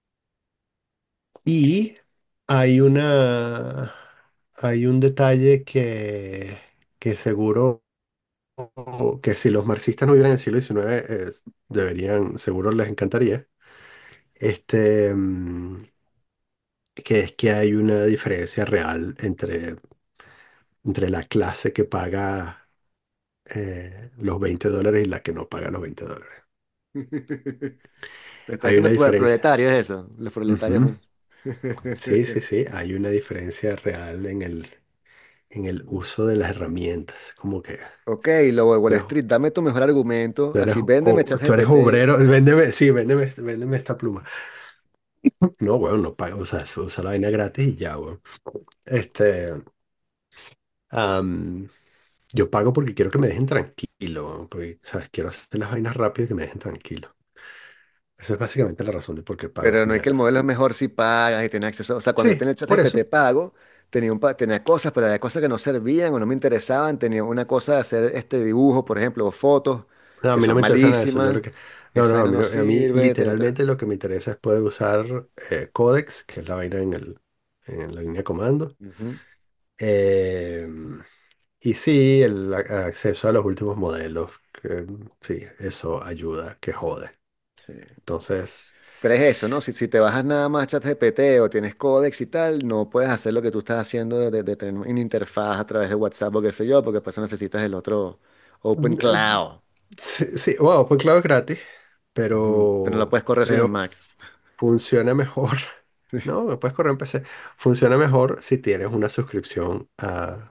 y hay una, hay un detalle que, que seguro que si los marxistas no vivieran en el siglo diecinueve, eh, deberían, seguro les encantaría. Este, mm, que es que hay una diferencia real entre, entre la clase que paga eh, los veinte dólares y la que no paga los veinte dólares. Me está Hay diciendo una pro- diferencia. proletarios eso. Los proletarios. Ujú. Sí, sí, sí, hay una diferencia real en el, en el uso de las herramientas. Como que Ok, Lobo de tú Wall eres, Street, dame tu mejor argumento. tú eres, Así, véndeme o- tú eres ChatGPT. obrero, véndeme, sí, véndeme, véndeme esta pluma. No, bueno, no paga, o sea, se usa la vaina gratis y ya, bueno. Este, am, yo pago porque quiero que me dejen tranquilo, weón, porque, ¿sabes? Quiero hacer las vainas rápido y que me dejen tranquilo. Esa es básicamente la razón de por qué pago Pero esa no es que el mierda. modelo es mejor si pagas y tienes acceso. O sea, cuando yo Sí, tenía el por ChatGPT eso. pago, tenía, un, pa- tenía cosas, pero había cosas que no servían o no me interesaban. Tenía una cosa de hacer este dibujo, por ejemplo, o fotos, No, a que mí no son me interesa nada de eso. Yo malísimas. lo que... No, Esa no, a vaina mí, no no- a mí sirve. Tenía otra- literalmente lo que me interesa es poder usar eh, Codex, que es la vaina en el, en la línea de comando. Ujú, Eh, y sí, el a- acceso a los últimos modelos, que sí, eso ayuda, que jode. sí. Entonces, Pero es eso, ¿no? Si, si te bajas nada más ChatGPT o tienes Codex y tal, no puedes hacer lo que tú estás haciendo de, de- de tener una interfaz a través de WhatsApp o qué sé yo, porque después necesitas el otro Open mm, eh, Cloud. sí, sí, wow, pues claro, es gratis, Ujú, pero no lo pero, puedes correr sin un pero Mac. funciona mejor. No, me puedes correr en P C. Funciona mejor si tienes una suscripción a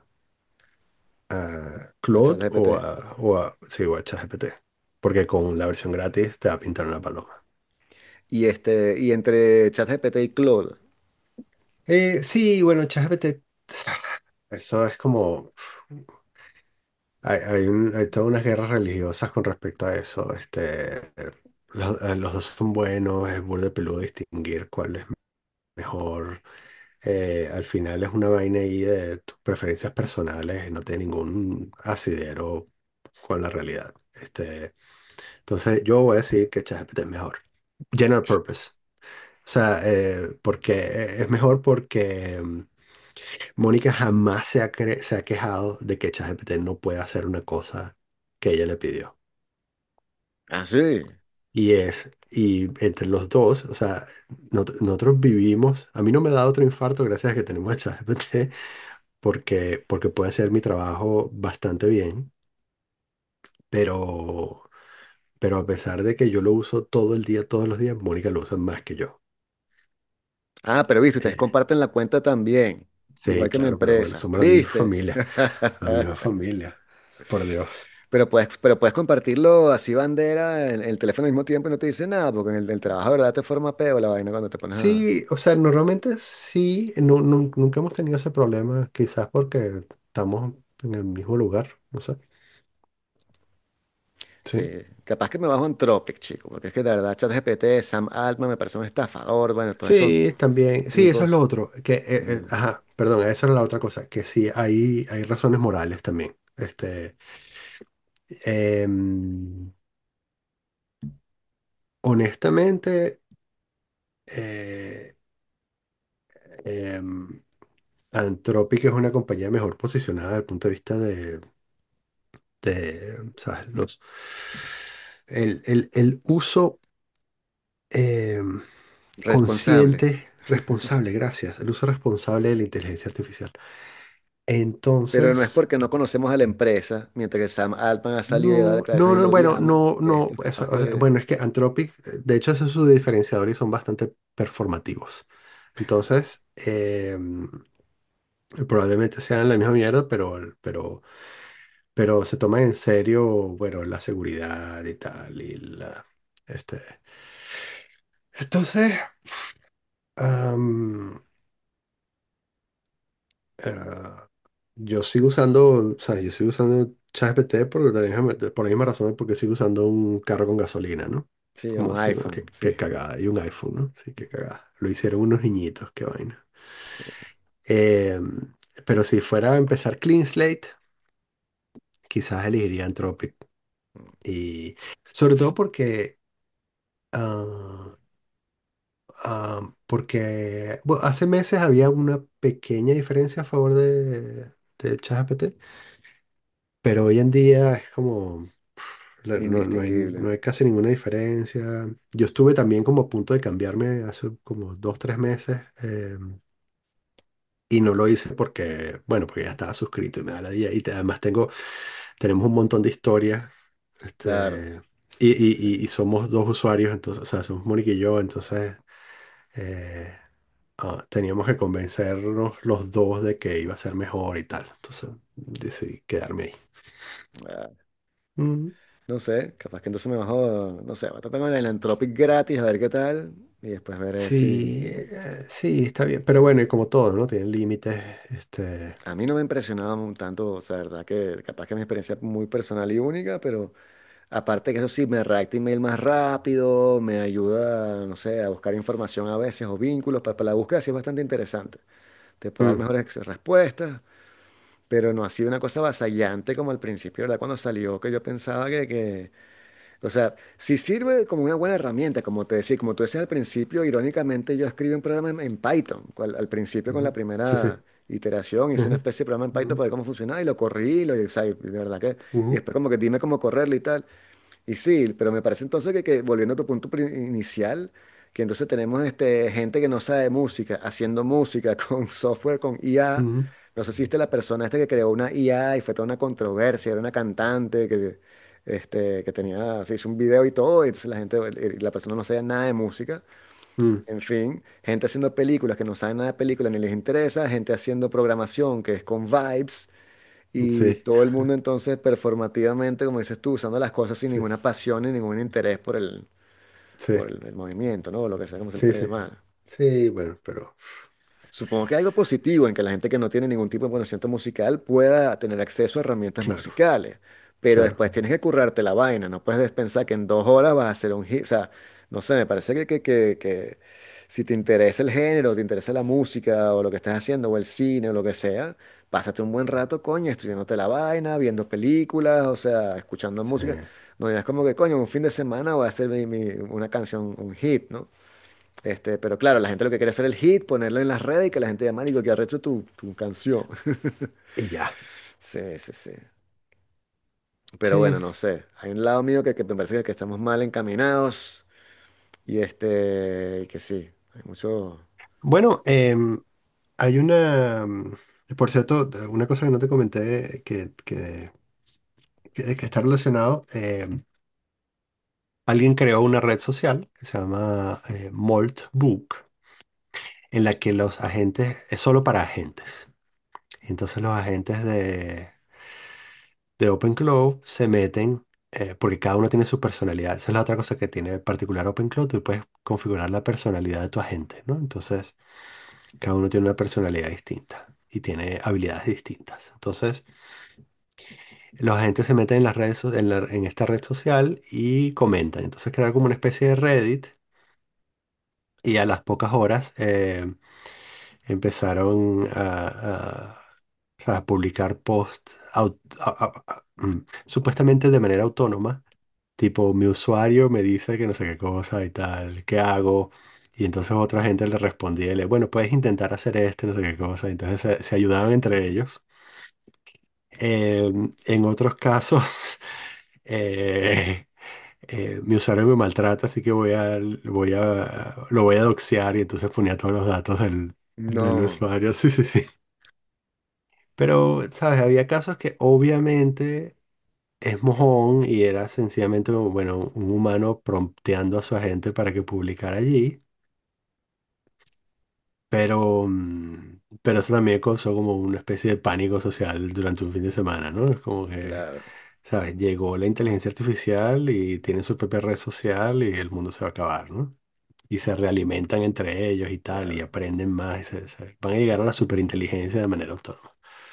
a A Claude ChatGPT. o a, o a, sí, o a ChatGPT. Porque con la versión gratis te va a pintar una paloma. Y este, y entre ChatGPT y Claude. Eh, sí, bueno, ChatGPT, eso es como, Hay, hay, un- hay todas unas guerras religiosas con respecto a eso. Este, eh, los, eh, los dos son buenos, es burda de peludo distinguir cuál es mejor. Eh, al final es una vaina ahí de tus preferencias personales, no tiene ningún asidero con la realidad. Este, entonces yo voy a decir que ChatGPT es mejor. General purpose. O sea, eh, porque es mejor porque mm, Mónica jamás se ha, cre- se ha quejado de que ChatGPT no puede hacer una cosa que ella le pidió. Ah, sí. Y es, y entre los dos, o sea, not- nosotros vivimos, a mí no me da otro infarto gracias a que tenemos a ChatGPT, porque, porque puede hacer mi trabajo bastante bien, pero, pero a pesar de que yo lo uso todo el día, todos los días, Mónica lo usa más que yo. Ah, pero viste, ustedes Eh, comparten la cuenta también, sí, igual que mi claro, pero bueno, empresa. somos la misma ¿Viste? familia, la misma familia, por Dios. Pero puedes, pero puedes compartirlo así bandera en, en el teléfono al mismo tiempo y no te dice nada, porque en el del trabajo, ¿verdad? Te forma peo la vaina cuando te pones a... Sí, o sea, normalmente sí, no, nu- nunca hemos tenido ese problema, quizás porque estamos en el mismo lugar, no sé. Sí, Sí, capaz que me bajo en Tropic, chico, porque es que de verdad ChatGPT, Sam Altman me parece un estafador, bueno, todos esos sí, también, sí, eso es lo tipos. otro, que, eh, eh, mm, ajá, perdón, esa era la otra cosa, que sí, hay, hay razones morales también. Este, em, honestamente, eh, em, Anthropic es una compañía mejor posicionada desde el punto de vista de, de, ¿sabes? Los, el, el, el uso em, responsable. consciente, responsable, gracias, el uso responsable de la inteligencia artificial. Pero no es Entonces, porque no conocemos a la empresa, mientras que Sam Altman ha salido y dado no, declaraciones no, no, diciendo, bueno, digamos, no, no, esto es eso, capaz eh, de... bueno, es que Anthropic, eh, de hecho, ese es su diferenciador y son bastante performativos. Entonces, em, probablemente sean la misma mierda, pero, pero, pero se toman en serio, bueno, la seguridad y tal, y la, este, entonces, am, ah, yo sigo usando, o sea, yo sigo usando ChatGPT por la misma, por la misma razón, porque sigo usando un carro con gasolina, ¿no? Sí, Como un así, ¿no? iPhone, Qué, sí. qué cagada. Y un iPhone, ¿no? Sí, qué cagada. Lo hicieron unos niñitos, qué vaina. Sí. Eh, pero si fuera a empezar Clean Slate, quizás elegiría Anthropic. Y sobre todo porque, ah, ah, porque bueno, hace meses había una pequeña diferencia a favor de, de ChatGPT, pero hoy en día es como, la- no, no hay, Indistinguible. no hay casi ninguna diferencia. Yo estuve también como a punto de cambiarme hace como dos, tres meses. em, Y no lo hice porque, bueno, porque ya estaba suscrito y me da la día. Y te- además tengo, tenemos un montón de historias. Claro. Este, y, y, Sí. y- y somos dos usuarios, entonces, o sea, somos Mónica y yo, entonces eh, ah, teníamos que convencernos los dos de que iba a ser mejor y tal. Entonces decidí quedarme ahí. Ah, Mm, no sé, capaz que entonces me bajo, no sé, voy a tratar con el Anthropic gratis a ver qué tal y después veré sí, si... eh, sí, está bien. Pero bueno, y como todo, ¿no? Tienen límites. Este, A mí no me impresionaba un tanto, o sea, verdad que capaz que mi experiencia es muy personal y única, pero aparte que eso sí, me redacta email más rápido, me ayuda, no sé, a buscar información a veces o vínculos, para, para la búsqueda sí es bastante interesante. Te puede dar mm, mejores ex- respuestas, pero no ha sido una cosa avasallante como al principio, ¿verdad? Cuando salió, que yo pensaba que, que o sea, si sirve como una buena herramienta, como te decía, como tú decías al principio, irónicamente yo escribí un programa en, en Python, cual- al principio con la ujú, sí, sí. primera iteración, hice una Ujú, especie de programa en Python ujú, para ver cómo funcionaba y lo corrí, lo, o sea, y de verdad que, y ujú, después como que dime cómo correrlo y tal. Y sí, pero me parece entonces que, que volviendo a tu punto pri- inicial, que entonces tenemos este, gente que no sabe música, haciendo música con software, con I A. ujú, No sé si viste la persona esta que creó una I A y fue toda una controversia, era una cantante que, este, que tenía, se hizo un video y todo, y entonces la gente, eh, la persona no sabía nada de música. mm, En fin, gente haciendo películas que no saben nada de películas ni les interesa, gente haciendo programación que es con vibes. Y sí. todo el mundo entonces performativamente, como dices tú, usando las cosas sin Sí, ninguna pasión ni ningún interés por el, sí, por el, el movimiento, ¿no? O lo que sea, como se le sí, quiera sí. llamar. Sí, bueno, pero. Supongo que hay algo positivo en que la gente que no tiene ningún tipo de conocimiento musical pueda tener acceso a herramientas Claro, musicales, pero claro. después tienes que currarte la vaina, no puedes pensar que en dos horas vas a hacer un hit, o sea, no sé, me parece que, que, que, que si te interesa el género, te interesa la música o lo que estás haciendo o el cine o lo que sea, pásate un buen rato, coño, estudiándote la vaina, viendo películas, o sea, escuchando Sí. música. No es como que, coño, un fin de semana voy a hacer mi- mi- una canción, un hit, ¿no? Este, pero claro, la gente lo que quiere es hacer el hit, ponerlo en las redes y que la gente diga, marico, que arrecho tu, tu canción. Y ya. Sí, sí, sí. Pero Sí. bueno, no sé. Hay un lado mío que, que me parece que, que estamos mal encaminados y este, que sí, hay mucho... Bueno, em, hay una, mm, por cierto, una cosa que no te comenté que, que, que- que está relacionado. Em, alguien creó una red social que se llama eh, Malt Book, en la que los agentes, es solo para agentes. Entonces los agentes de, de OpenClaw se meten, eh, porque cada uno tiene su personalidad. Esa es la otra cosa que tiene particular OpenClaw. Tú puedes configurar la personalidad de tu agente, ¿no? Entonces, cada uno tiene una personalidad distinta y tiene habilidades distintas. Entonces, los agentes se meten en las redes, so- en la- en esta red social y comentan. Entonces, crear como una especie de Reddit y a las pocas horas eh, empezaron a, a- o sea, a publicar posts au- a- a- a- mm, supuestamente de manera autónoma. Tipo, mi usuario me dice que no sé qué cosa y tal, ¿qué hago? Y entonces otra gente le respondía, y le, bueno, puedes intentar hacer esto, no sé qué cosa. Entonces se, se ayudaban entre ellos. Em, en otros casos, eh, eh, mi usuario me maltrata, así que voy a, voy a, lo voy a doxear y entonces ponía todos los datos del, del No, usuario. Sí, sí, sí. Pero, ¿sabes? Había casos que obviamente es mojón y era sencillamente, bueno, un humano prompteando a su agente para que publicara allí. Pero, mm, pero eso también causó como una especie de pánico social durante un fin de semana, ¿no? Es como que, claro. ¿sabes? Llegó la inteligencia artificial y tiene su propia red social y el mundo se va a acabar, ¿no? Y se realimentan entre ellos y tal, y Claro. aprenden más, y se- se- van a llegar a la superinteligencia de manera autónoma.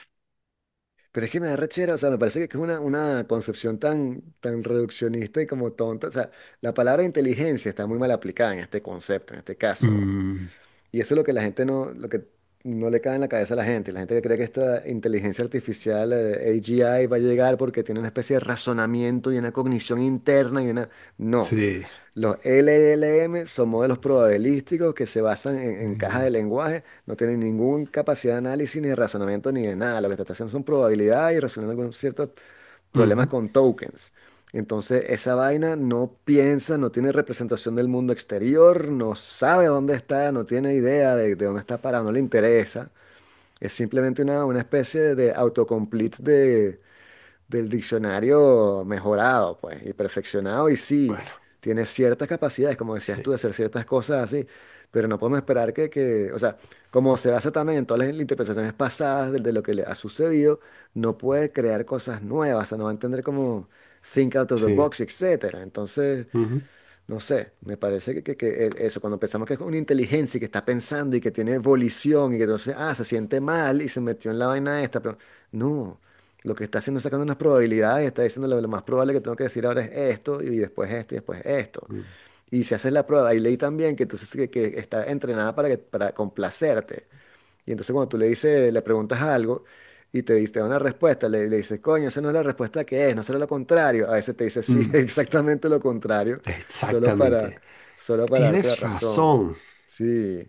Pero es que me da rechera, o sea, me parece que es una, una concepción tan, tan reduccionista y como tonta. O sea, la palabra inteligencia está muy mal aplicada en este concepto, en este caso. Mm, Y eso es lo que la gente no, lo que no le cae en la cabeza a la gente. La gente que cree que esta inteligencia artificial, eh, A G I, va a llegar porque tiene una especie de razonamiento y una cognición interna y una... No. sí. Los L L M son modelos probabilísticos que se basan en, en cajas de Mm, lenguaje, no tienen ninguna capacidad de análisis ni de razonamiento ni de nada. Lo que te está haciendo son probabilidades y resolviendo con ciertos problemas ujú, con tokens. Entonces, esa vaina no piensa, no tiene representación del mundo exterior, no sabe dónde está, no tiene idea de, de dónde está parado, no le interesa. Es simplemente una, una especie de autocomplete de, del diccionario mejorado, pues, y perfeccionado. Y sí, bueno, tiene ciertas capacidades, como decías sí, tú, de hacer ciertas cosas así. Pero no podemos esperar que, que, o sea, como se basa también en todas las interpretaciones pasadas de, de lo que le ha sucedido, no puede crear cosas nuevas, o sea, no va a entender como think out of the sí. box, etcétera. Entonces, Ujú, no sé, me parece que, que- que e- eso, cuando pensamos que es una inteligencia y que está pensando y que tiene volición y que entonces, ah, se siente mal y se metió en la vaina esta, pero no, lo que está haciendo es sacando unas probabilidades, está diciendo lo, lo más probable que tengo que decir ahora es esto y después esto y después esto. mm, Y si haces la prueba, y leí también que entonces que, que está entrenada para, que, para complacerte. Y entonces cuando tú le dices, le preguntas algo y te dice una respuesta, le, le dices, coño, esa no es la respuesta que es, no será lo contrario. A veces te dice, sí, mm, exactamente lo contrario, solo para, exactamente. solo para darte la Tienes razón. razón. Sí.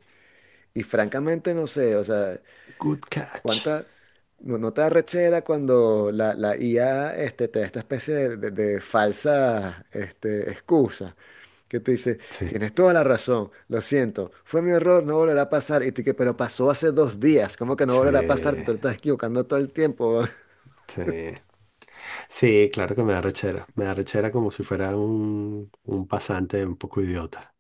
Y francamente no sé, o sea, Good catch. cuánta, no, no te da rechera cuando la, la I A este, te da esta especie de, de, de falsa este, excusa que te dice, Sí, tienes toda la razón, lo siento, fue mi error, no volverá a pasar. Y tú que, pero pasó hace dos días, ¿cómo que no sí, volverá a pasar? Tú te estás equivocando todo el tiempo. sí. Sí, claro que me da rechera. Me da rechera como si fuera un, un pasante un poco idiota.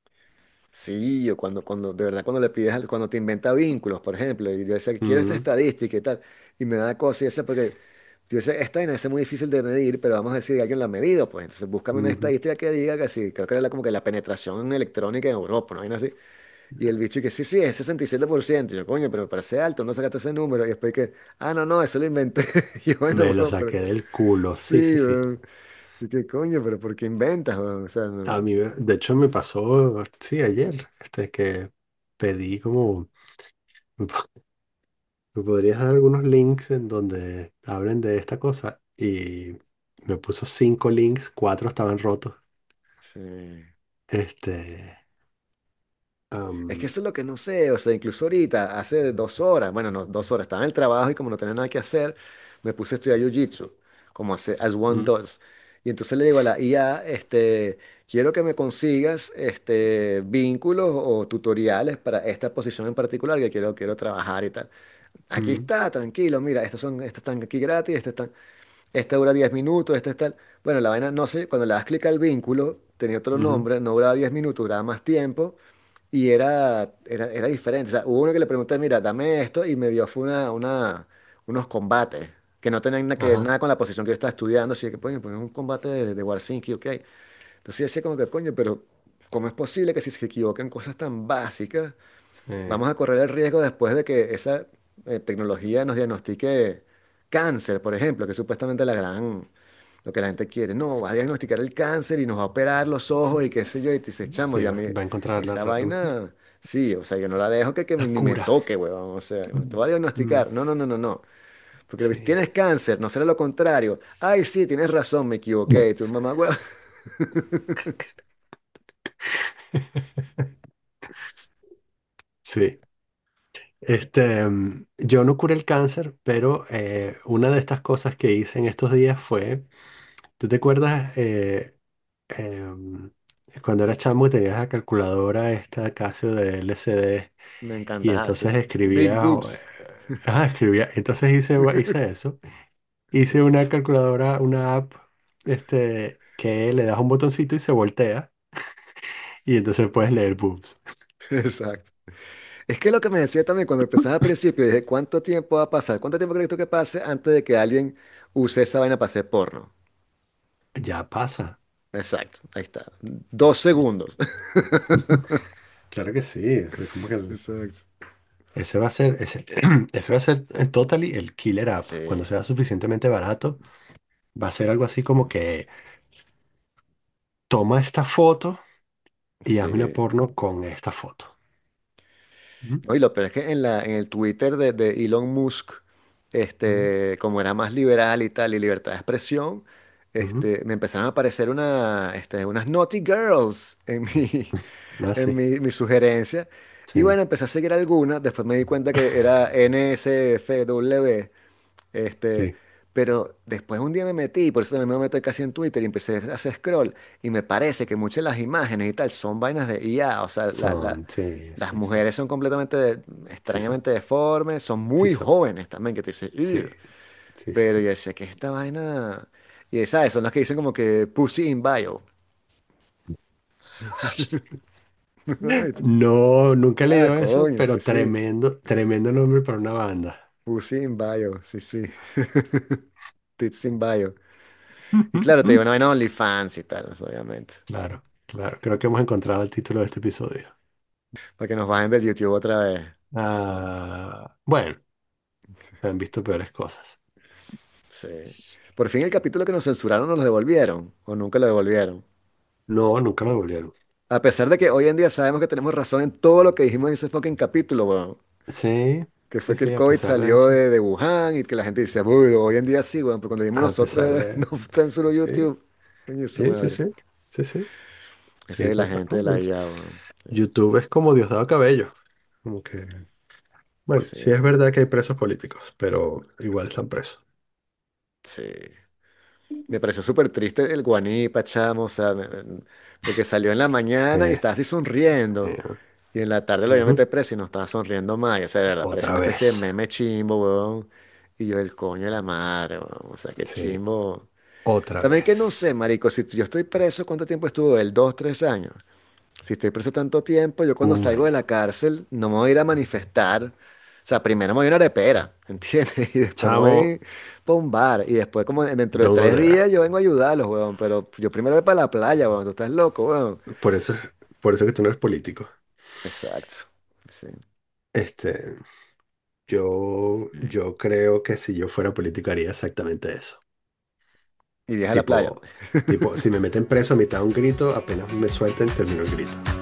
Sí, o cuando, cuando, de verdad, cuando le pides, al- cuando te inventa vínculos, por ejemplo, y yo decía, quiero esta Mm, estadística y tal, y me da cosa y decía, porque yo decía, esta vaina es muy difícil de medir, pero vamos a decir que alguien la ha medido, pues, entonces búscame una ujú, estadística que diga que sí, creo que era la- como que la penetración electrónica en Europa, ¿no? Vaina así. Y el bicho que sí, sí, es sesenta y siete por ciento. Y yo, coño, pero me parece alto, no sacaste ese número. Y después que, ah, no, no, eso lo inventé. Y yo, bueno, Me lo weón, pero saqué del culo. Sí, sí, sí, sí. weón. Así que, coño, pero ¿por qué inventas, weón? O sea, A no. mí, de hecho, me pasó, sí, ayer, este, que pedí como, ¿me po- me podrías dar algunos links en donde hablen de esta cosa? Y me puso cinco links, cuatro estaban rotos. Sí. Este, Es que am, eso es lo que no sé, o sea, incluso ahorita, hace dos horas, bueno, no, dos horas, estaba en el trabajo y como no tenía nada que hacer, me puse a estudiar Jiu-Jitsu, como hace, as one mm, does. Y entonces le digo a la I A, este, quiero que me consigas, este, vínculos o tutoriales para esta posición en particular que quiero, quiero trabajar y tal. Aquí mm, está, tranquilo, mira, estos son, estos están aquí gratis, estos están, esta dura diez minutos, esta es tal. Bueno, la vaina, no sé, cuando le das clic al vínculo, tenía otro ujú, nombre, no duraba diez minutos, duraba más tiempo. Y era, era, era diferente. O sea, hubo uno que le pregunté, mira, dame esto, y me dio fue una, una, unos combates que no tenían nada que ver ajá, nada con la posición que yo estaba estudiando. Así que, coño, pues es un combate de, de Warsinki, ok. Entonces yo decía como que, coño, pero ¿cómo es posible que si se equivoquen cosas tan básicas, sí, vamos a correr el riesgo después de que esa eh, tecnología nos diagnostique cáncer, por ejemplo, que es supuestamente la gran, lo que la gente quiere? No, va a diagnosticar el cáncer y nos va a operar los sí, ojos y qué sé yo, y te dice, chamo, sí, ya va, me, va a encontrar la, esa ra- ujú, vaina, sí, o sea, yo no la dejo que, que la ni me cura. toque, weón, o sea, te voy a Mm, diagnosticar, no, no, no, no, no, porque le dices, sí. tienes cáncer, no será lo contrario, ay, sí, tienes razón, me equivoqué, tu mamá, weón, Sí. Este, mm, yo no curé el cáncer, pero eh, una de estas cosas que hice en estos días fue, ¿tú te acuerdas eh, em, cuando eras chamo y tenías la calculadora esta Casio de L C D me y encanta, entonces así, big escribía, eh, boobs, ajá, escribía, entonces hice, hice eso, hice una calculadora, una app, este, que le das un botoncito y se voltea y entonces puedes leer boobs. exacto. Es que lo que me decía también cuando empezaba al principio, dije, ¿cuánto tiempo va a pasar? ¿Cuánto tiempo crees tú que pase antes de que alguien use esa vaina para hacer porno? Ya pasa. Exacto, ahí está. Dos segundos. Claro que sí, eso es como que el- Exacto. ese va a ser, ese, ese va a ser eh, totally el killer app. Sí, Cuando sea suficientemente barato, va a ser algo así como que toma esta foto y hazme una sí. porno con esta foto. Ujú, No, y lo peor es que en la, en el Twitter de, de Elon Musk, ujú, este, como era más liberal y tal, y libertad de expresión, ujú. este, me empezaron a aparecer una, este, unas naughty girls en mi, Ah, en sí, mi, mi sugerencia. Y sí, bueno, empecé a seguir algunas, después me di cuenta que era N S F W. Este, sí, pero después un día me metí, por eso también me metí casi en Twitter y empecé a hacer scroll. Y me parece que muchas de las imágenes y tal son vainas de I A. O sea, la- la- son, sí, las sí, sí, mujeres son completamente de- sí son, extrañamente deformes, son sí muy son, jóvenes también, que te dices, sí, "Ugh". sí, sí, Pero sí. yo decía que esta vaina. Y sabes, son las que dicen como que pussy in bio. No, nunca he Ah, leído eso, coño, sí, pero sí. tremendo, tremendo nombre para una banda. Pussy in bio, sí, sí. Tits in bio. Y claro, te digo, no hay OnlyFans y tal, obviamente. Claro, claro, creo que hemos encontrado el título de este episodio. Para que nos bajen del YouTube otra vez. Ah, bueno, se han visto peores cosas. Sí. Por fin el capítulo que nos censuraron nos lo devolvieron. O nunca lo devolvieron. No, nunca lo devolvieron. A pesar de que hoy en día sabemos que tenemos razón en todo lo que dijimos en ese fucking capítulo, weón. Sí, Que sí, fue que el sí, a COVID pesar de salió eso. de, de Wuhan y que la gente dice, "Uy, hoy en día sí, weón. Pero cuando vimos A nosotros, pesar eh, de... nos censuró Sí, YouTube. Coño, su sí, sí, madre. sí, sí, sí. Esa Sí, es la tal cual. gente de No, la el- I A, weón. YouTube es como Diosdado Cabello. Como que... Bueno, Sí, sí es verdad que hay presos políticos, pero igual están presos. sí. Me pareció súper triste el Guanipa, chamo, o sea, me- me- porque salió en la mañana y Eh, estaba así eh, sonriendo. Y en la tarde lo iba a ujú. meter preso y no estaba sonriendo más. Y, o sea, de verdad, parecía Otra una especie de vez. meme chimbo, weón. Y yo, el coño de la madre, weón. O sea, qué Sí, chimbo. otra También que no sé, vez. marico, si yo estoy preso, ¿cuánto tiempo estuvo él? ¿Dos, tres años? Si estoy preso tanto tiempo, yo cuando Un salgo de año. la cárcel no me voy a ir a manifestar. O sea, primero me voy a una arepera, ¿entiendes? Y después me Chamo, voy para un bar. Y después, como dentro de don't go tres there. días, yo vengo a ayudarlos, weón. Pero yo primero voy para la playa, weón. Tú estás loco, weón. Por eso, por eso que tú no eres político. Exacto. Sí. Este, yo, yo creo que si yo fuera político haría exactamente eso. Y viaja a la playa. Tipo, tipo, si me meten preso a mitad de un grito, apenas me suelten, termino el grito.